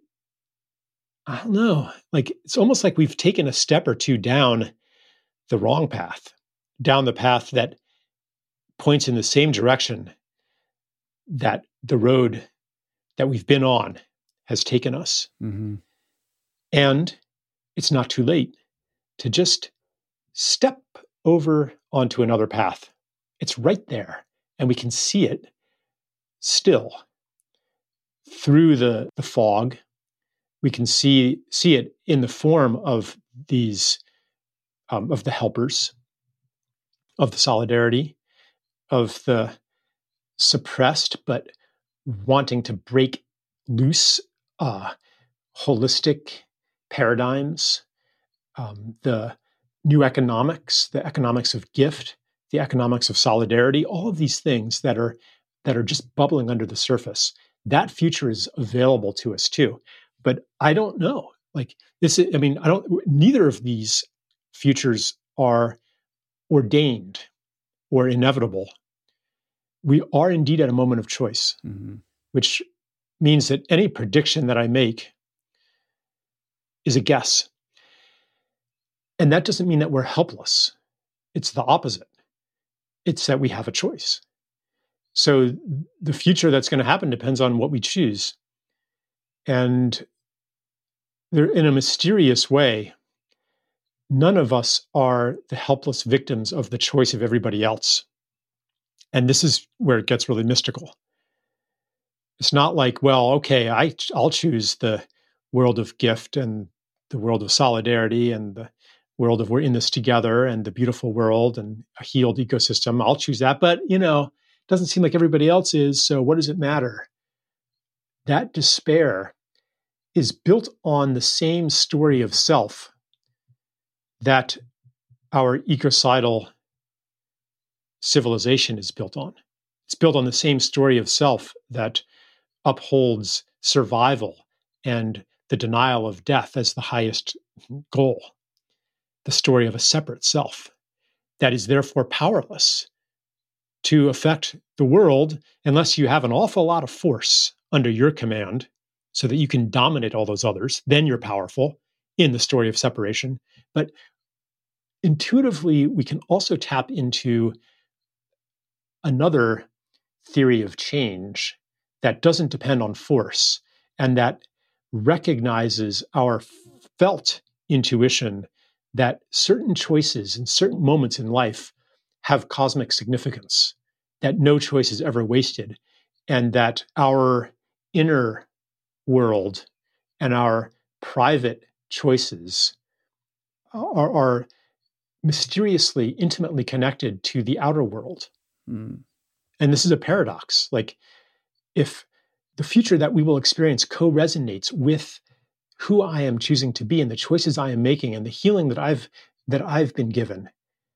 I don't know, like it's almost like we've taken a step or two down the wrong path, down the path that points in the same direction that the road that we've been on has taken us. Mm-hmm. And it's not too late to just step over onto another path. It's right there, and we can see it still through the, the fog. We can see see it in the form of these um, of the helpers, of the solidarity, of the suppressed but wanting to break loose uh, holistic paradigms, um, the new economics, the economics of gift, the economics of solidarity, all of these things that are that are just bubbling under the surface. That future is available to us too. But I don't know. Like this, I mean, I don't. Neither of these futures are ordained or inevitable. We are indeed at a moment of choice, mm-hmm. which means that any prediction that I make is a guess. And that doesn't mean that we're helpless. It's the opposite. It's that we have a choice. So the future that's going to happen depends on what we choose. And there, in a mysterious way, none of us are the helpless victims of the choice of everybody else. And this is where it gets really mystical. It's not like, well, okay, I, I'll choose the world of gift and the world of solidarity and the world of we're in this together and the beautiful world and a healed ecosystem. I'll choose that. But, you know, it doesn't seem like everybody else is. So what does it matter? That despair is built on the same story of self that our ecocidal civilization is built on. It's built on the same story of self that upholds survival and the denial of death as the highest goal. The story of a separate self that is therefore powerless to affect the world unless you have an awful lot of force under your command so that you can dominate all those others. Then you're powerful in the story of separation. But intuitively, we can also tap into another theory of change that doesn't depend on force and that recognizes our felt intuition that certain choices in certain moments in life have cosmic significance, that no choice is ever wasted, and that our inner world and our private choices are, are mysteriously, intimately connected to the outer world. Mm. And this is a paradox. Like, if the future that we will experience co-resonates with who I am choosing to be and the choices I am making and the healing that I've that I've been given,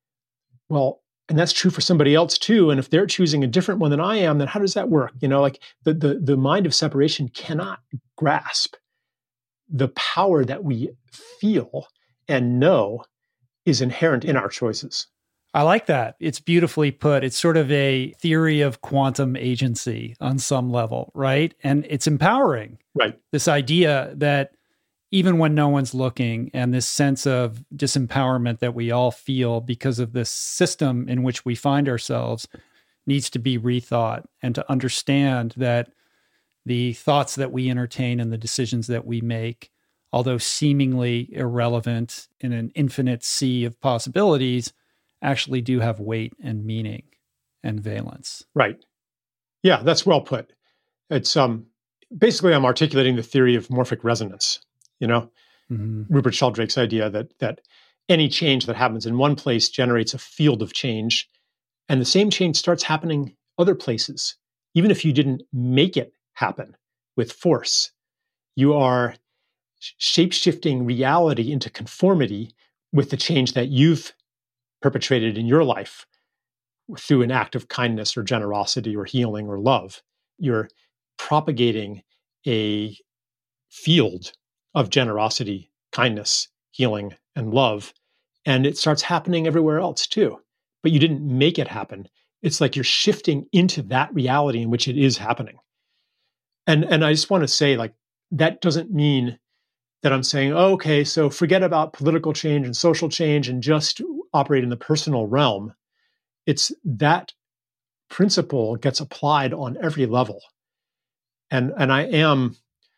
well, and that's true for somebody else too. And if they're choosing a different one than I am, then how does that work? You know, like the the, the mind of separation cannot grasp the power that we feel and know is inherent in our choices. I like that. It's beautifully put. It's sort of a theory of quantum agency on some level, right? And it's empowering. Right. This idea that even when no one's looking, and this sense of disempowerment that we all feel because of this system in which we find ourselves needs to be rethought, and to understand that the thoughts that we entertain and the decisions that we make, although seemingly irrelevant in an infinite sea of possibilities, actually do have weight and meaning and valence. Right. Yeah, that's well put. It's um basically I'm articulating the theory of morphic resonance, you know, mm-hmm. Rupert Sheldrake's idea that that any change that happens in one place generates a field of change, and the same change starts happening other places, even if you didn't make it happen with force. You are shape-shifting reality into conformity with the change that you've perpetrated in your life through an act of kindness or generosity or healing or love. You're propagating a field of generosity, kindness, healing, and love, and it starts happening everywhere else too. But you didn't make it happen. It's like you're shifting into that reality in which it is happening. And, and I just want to say, like, that doesn't mean that I'm saying, oh, okay, so forget about political change and social change and just operate in the personal realm. It's that principle gets applied on every level. And, and I am,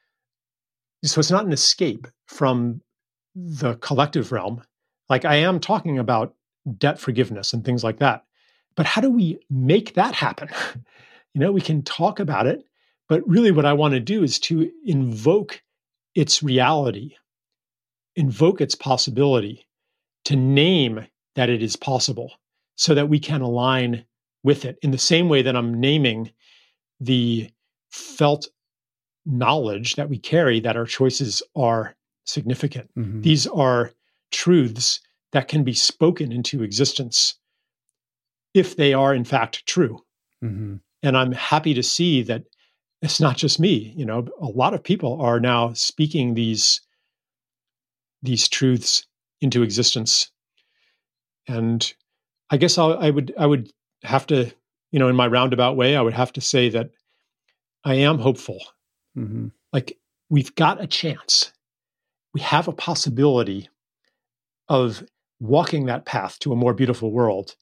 so it's not an escape from the collective realm. Like, I am talking about debt forgiveness and things like that. But how do we make that happen? You know, we can talk about it, but really what I want to do is to invoke its reality, invoke its possibility, to name that it is possible so that we can align with it in the same way that I'm naming the felt knowledge that we carry that our choices are significant. Mm-hmm. These are truths that can be spoken into existence if they are in fact true. Mm-hmm. And I'm happy to see that it's not just me. You know, a lot of people are now speaking these, these truths into existence. And I guess I'll, I would I would have to, you know, in my roundabout way, I would have to say that I am hopeful. Mm-hmm. Like, we've got a chance. We have a possibility of walking that path to a more beautiful world.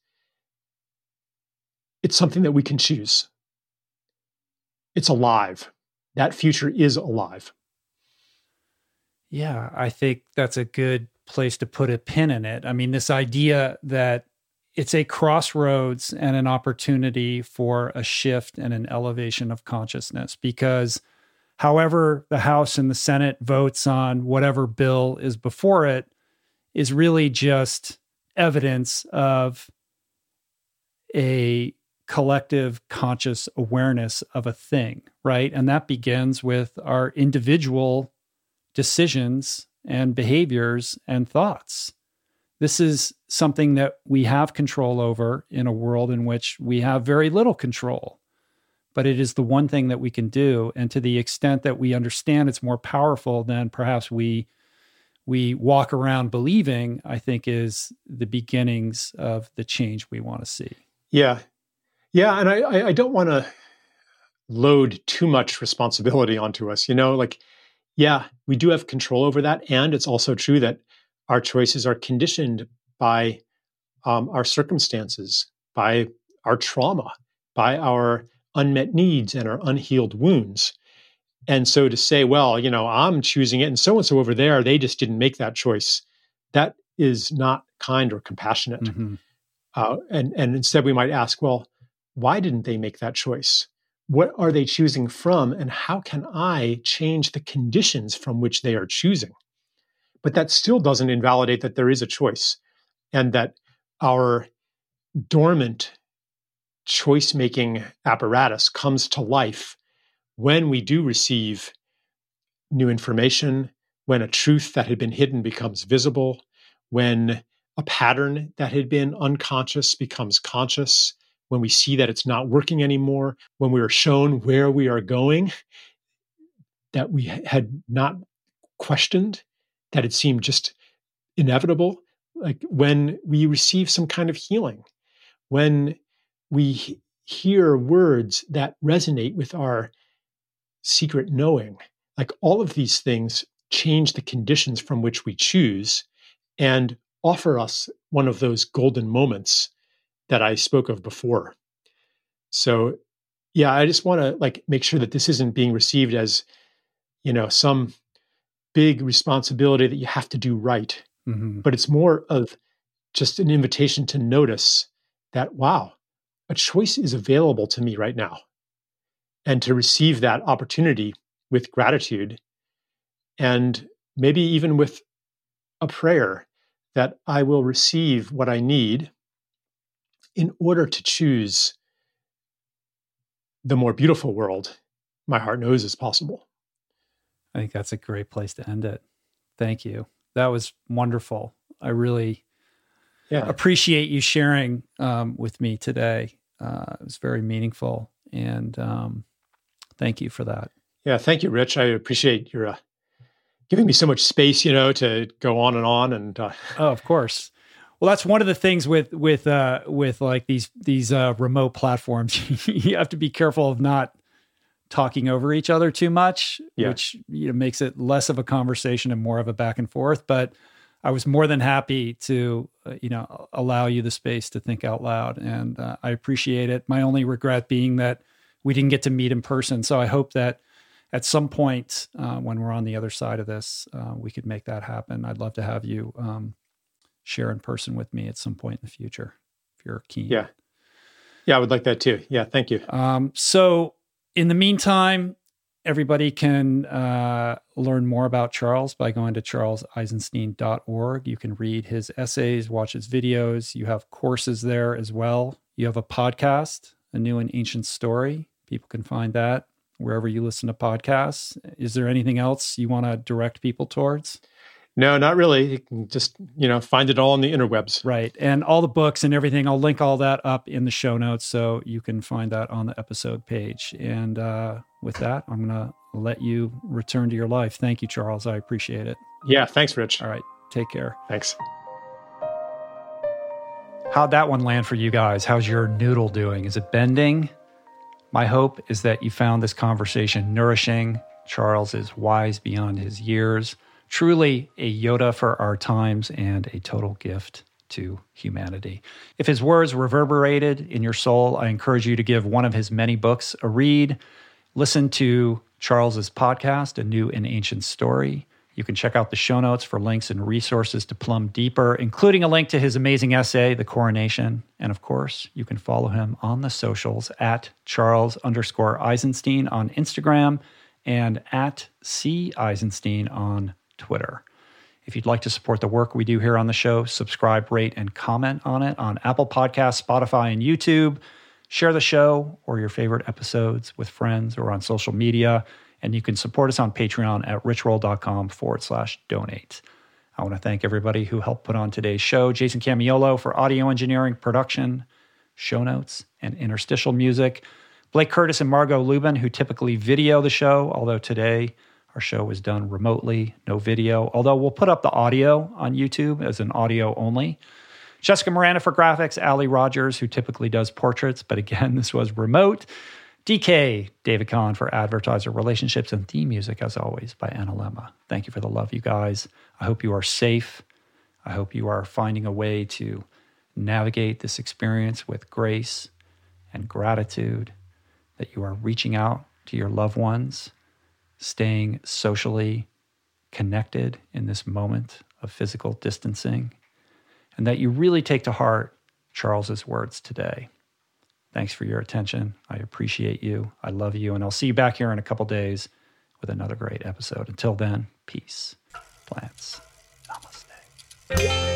It's something that we can choose. It's alive. That future is alive. Yeah, I think that's a good place to put a pin in it. I mean, this idea that it's a crossroads and an opportunity for a shift and an elevation of consciousness, because however the House and the Senate votes on whatever bill is before it is really just evidence of a collective conscious awareness of a thing, right? And that begins with our individual decisions and behaviors and thoughts. This is something that we have control over in a world in which we have very little control, but it is the one thing that we can do. And to the extent that we understand it's more powerful than perhaps we we walk around believing, I think is the beginnings of the change we want to see. Yeah. Yeah. And I, I don't want to load too much responsibility onto us. You know, like, yeah, we do have control over that. And it's also true that our choices are conditioned by um, our circumstances, by our trauma, by our unmet needs and our unhealed wounds. And so to say, well, you know, I'm choosing it and so-and-so over there, they just didn't make that choice, that is not kind or compassionate. Mm-hmm. Uh, and, and instead we might ask, well, why didn't they make that choice? What are they choosing from? And how can I change the conditions from which they are choosing? But that still doesn't invalidate that there is a choice and that our dormant choice-making apparatus comes to life when we do receive new information, when a truth that had been hidden becomes visible, when a pattern that had been unconscious becomes conscious, when we see that it's not working anymore, when we are shown where we are going that we had not questioned, that it seemed just inevitable, like when we receive some kind of healing, when we he- hear words that resonate with our secret knowing, like all of these things change the conditions from which we choose and offer us one of those golden moments that I spoke of before. So, yeah, I just want to like make sure that this isn't being received as, you know, some big responsibility that you have to do right, Mm-hmm. but it's more of just an invitation to notice that, wow, a choice is available to me right now, and to receive that opportunity with gratitude, and maybe even with a prayer that I will receive what I need in order to choose the more beautiful world my heart knows is possible. I think that's a great place to end it. Thank you. That was wonderful. I really Yeah. appreciate you sharing um, with me today. Uh, it was very meaningful, and um, thank you for that. Yeah. Thank you, Rich. I appreciate your uh, giving me so much space, you know, to go on and on. And uh, oh, of course. Well, that's one of the things with with uh, with like these these uh, remote platforms. You have to be careful of not talking over each other too much, yeah. which you know makes it less of a conversation and more of a back and forth. But I was more than happy to uh, you know allow you the space to think out loud, and uh, I appreciate it. My only regret being that we didn't get to meet in person. So I hope that at some point uh, when we're on the other side of this, uh, we could make that happen. I'd love to have you um, share in person with me at some point in the future, if you're keen. Yeah. Yeah, I would like that too. Yeah, thank you. Um, so in the meantime, everybody can uh, learn more about Charles by going to charles eisenstein dot org. You can read his essays, watch his videos. You have courses there as well. You have a podcast, A New and Ancient Story. People can find that wherever you listen to podcasts. Is there anything else you want to direct people towards? No, not really. You can just, you know, find it all on the interwebs. Right. And all the books and everything, I'll link all that up in the show notes so you can find that on the episode page. And uh, with that, I'm going to let you return to your life. Thank you, Charles. I appreciate it. Yeah. Thanks, Rich. All right. Take care. Thanks. How'd that one land for you guys? How's your noodle doing? Is it bending? My hope is that you found this conversation nourishing. Charles is wise beyond his years. Truly a Yoda for our times and a total gift to humanity. If his words reverberated in your soul, I encourage you to give one of his many books a read. Listen to Charles's podcast, A New and Ancient Story. You can check out the show notes for links and resources to plumb deeper, including a link to his amazing essay, The Coronation. And of course, you can follow him on the socials at Charles underscore Eisenstein on Instagram and at C Eisenstein on Twitter. If you'd like to support the work we do here on the show, subscribe, rate, and comment on it on Apple Podcasts, Spotify, and YouTube. Share the show or your favorite episodes with friends or on social media. And you can support us on Patreon at richroll.com forward slash donate. I want to thank everybody who helped put on today's show. Jason Camiolo for audio engineering, production, show notes, and interstitial music. Blake Curtis and Margot Lubin, who typically video the show, although today our show was done remotely, no video, although we'll put up the audio on YouTube as an audio only. Jessica Miranda for graphics, Ali Rogers, who typically does portraits, but again, this was remote. D K, David Kahn for advertiser relationships, and theme music, as always, by Anna Lemma. Thank you for the love, you guys. I hope you are safe. I hope you are finding a way to navigate this experience with grace and gratitude, that you are reaching out to your loved ones, staying socially connected in this moment of physical distancing, and that you really take to heart Charles's words today. Thanks for your attention. I appreciate you. I love you. And I'll see you back here in a couple days with another great episode. Until then, peace, plants, namaste.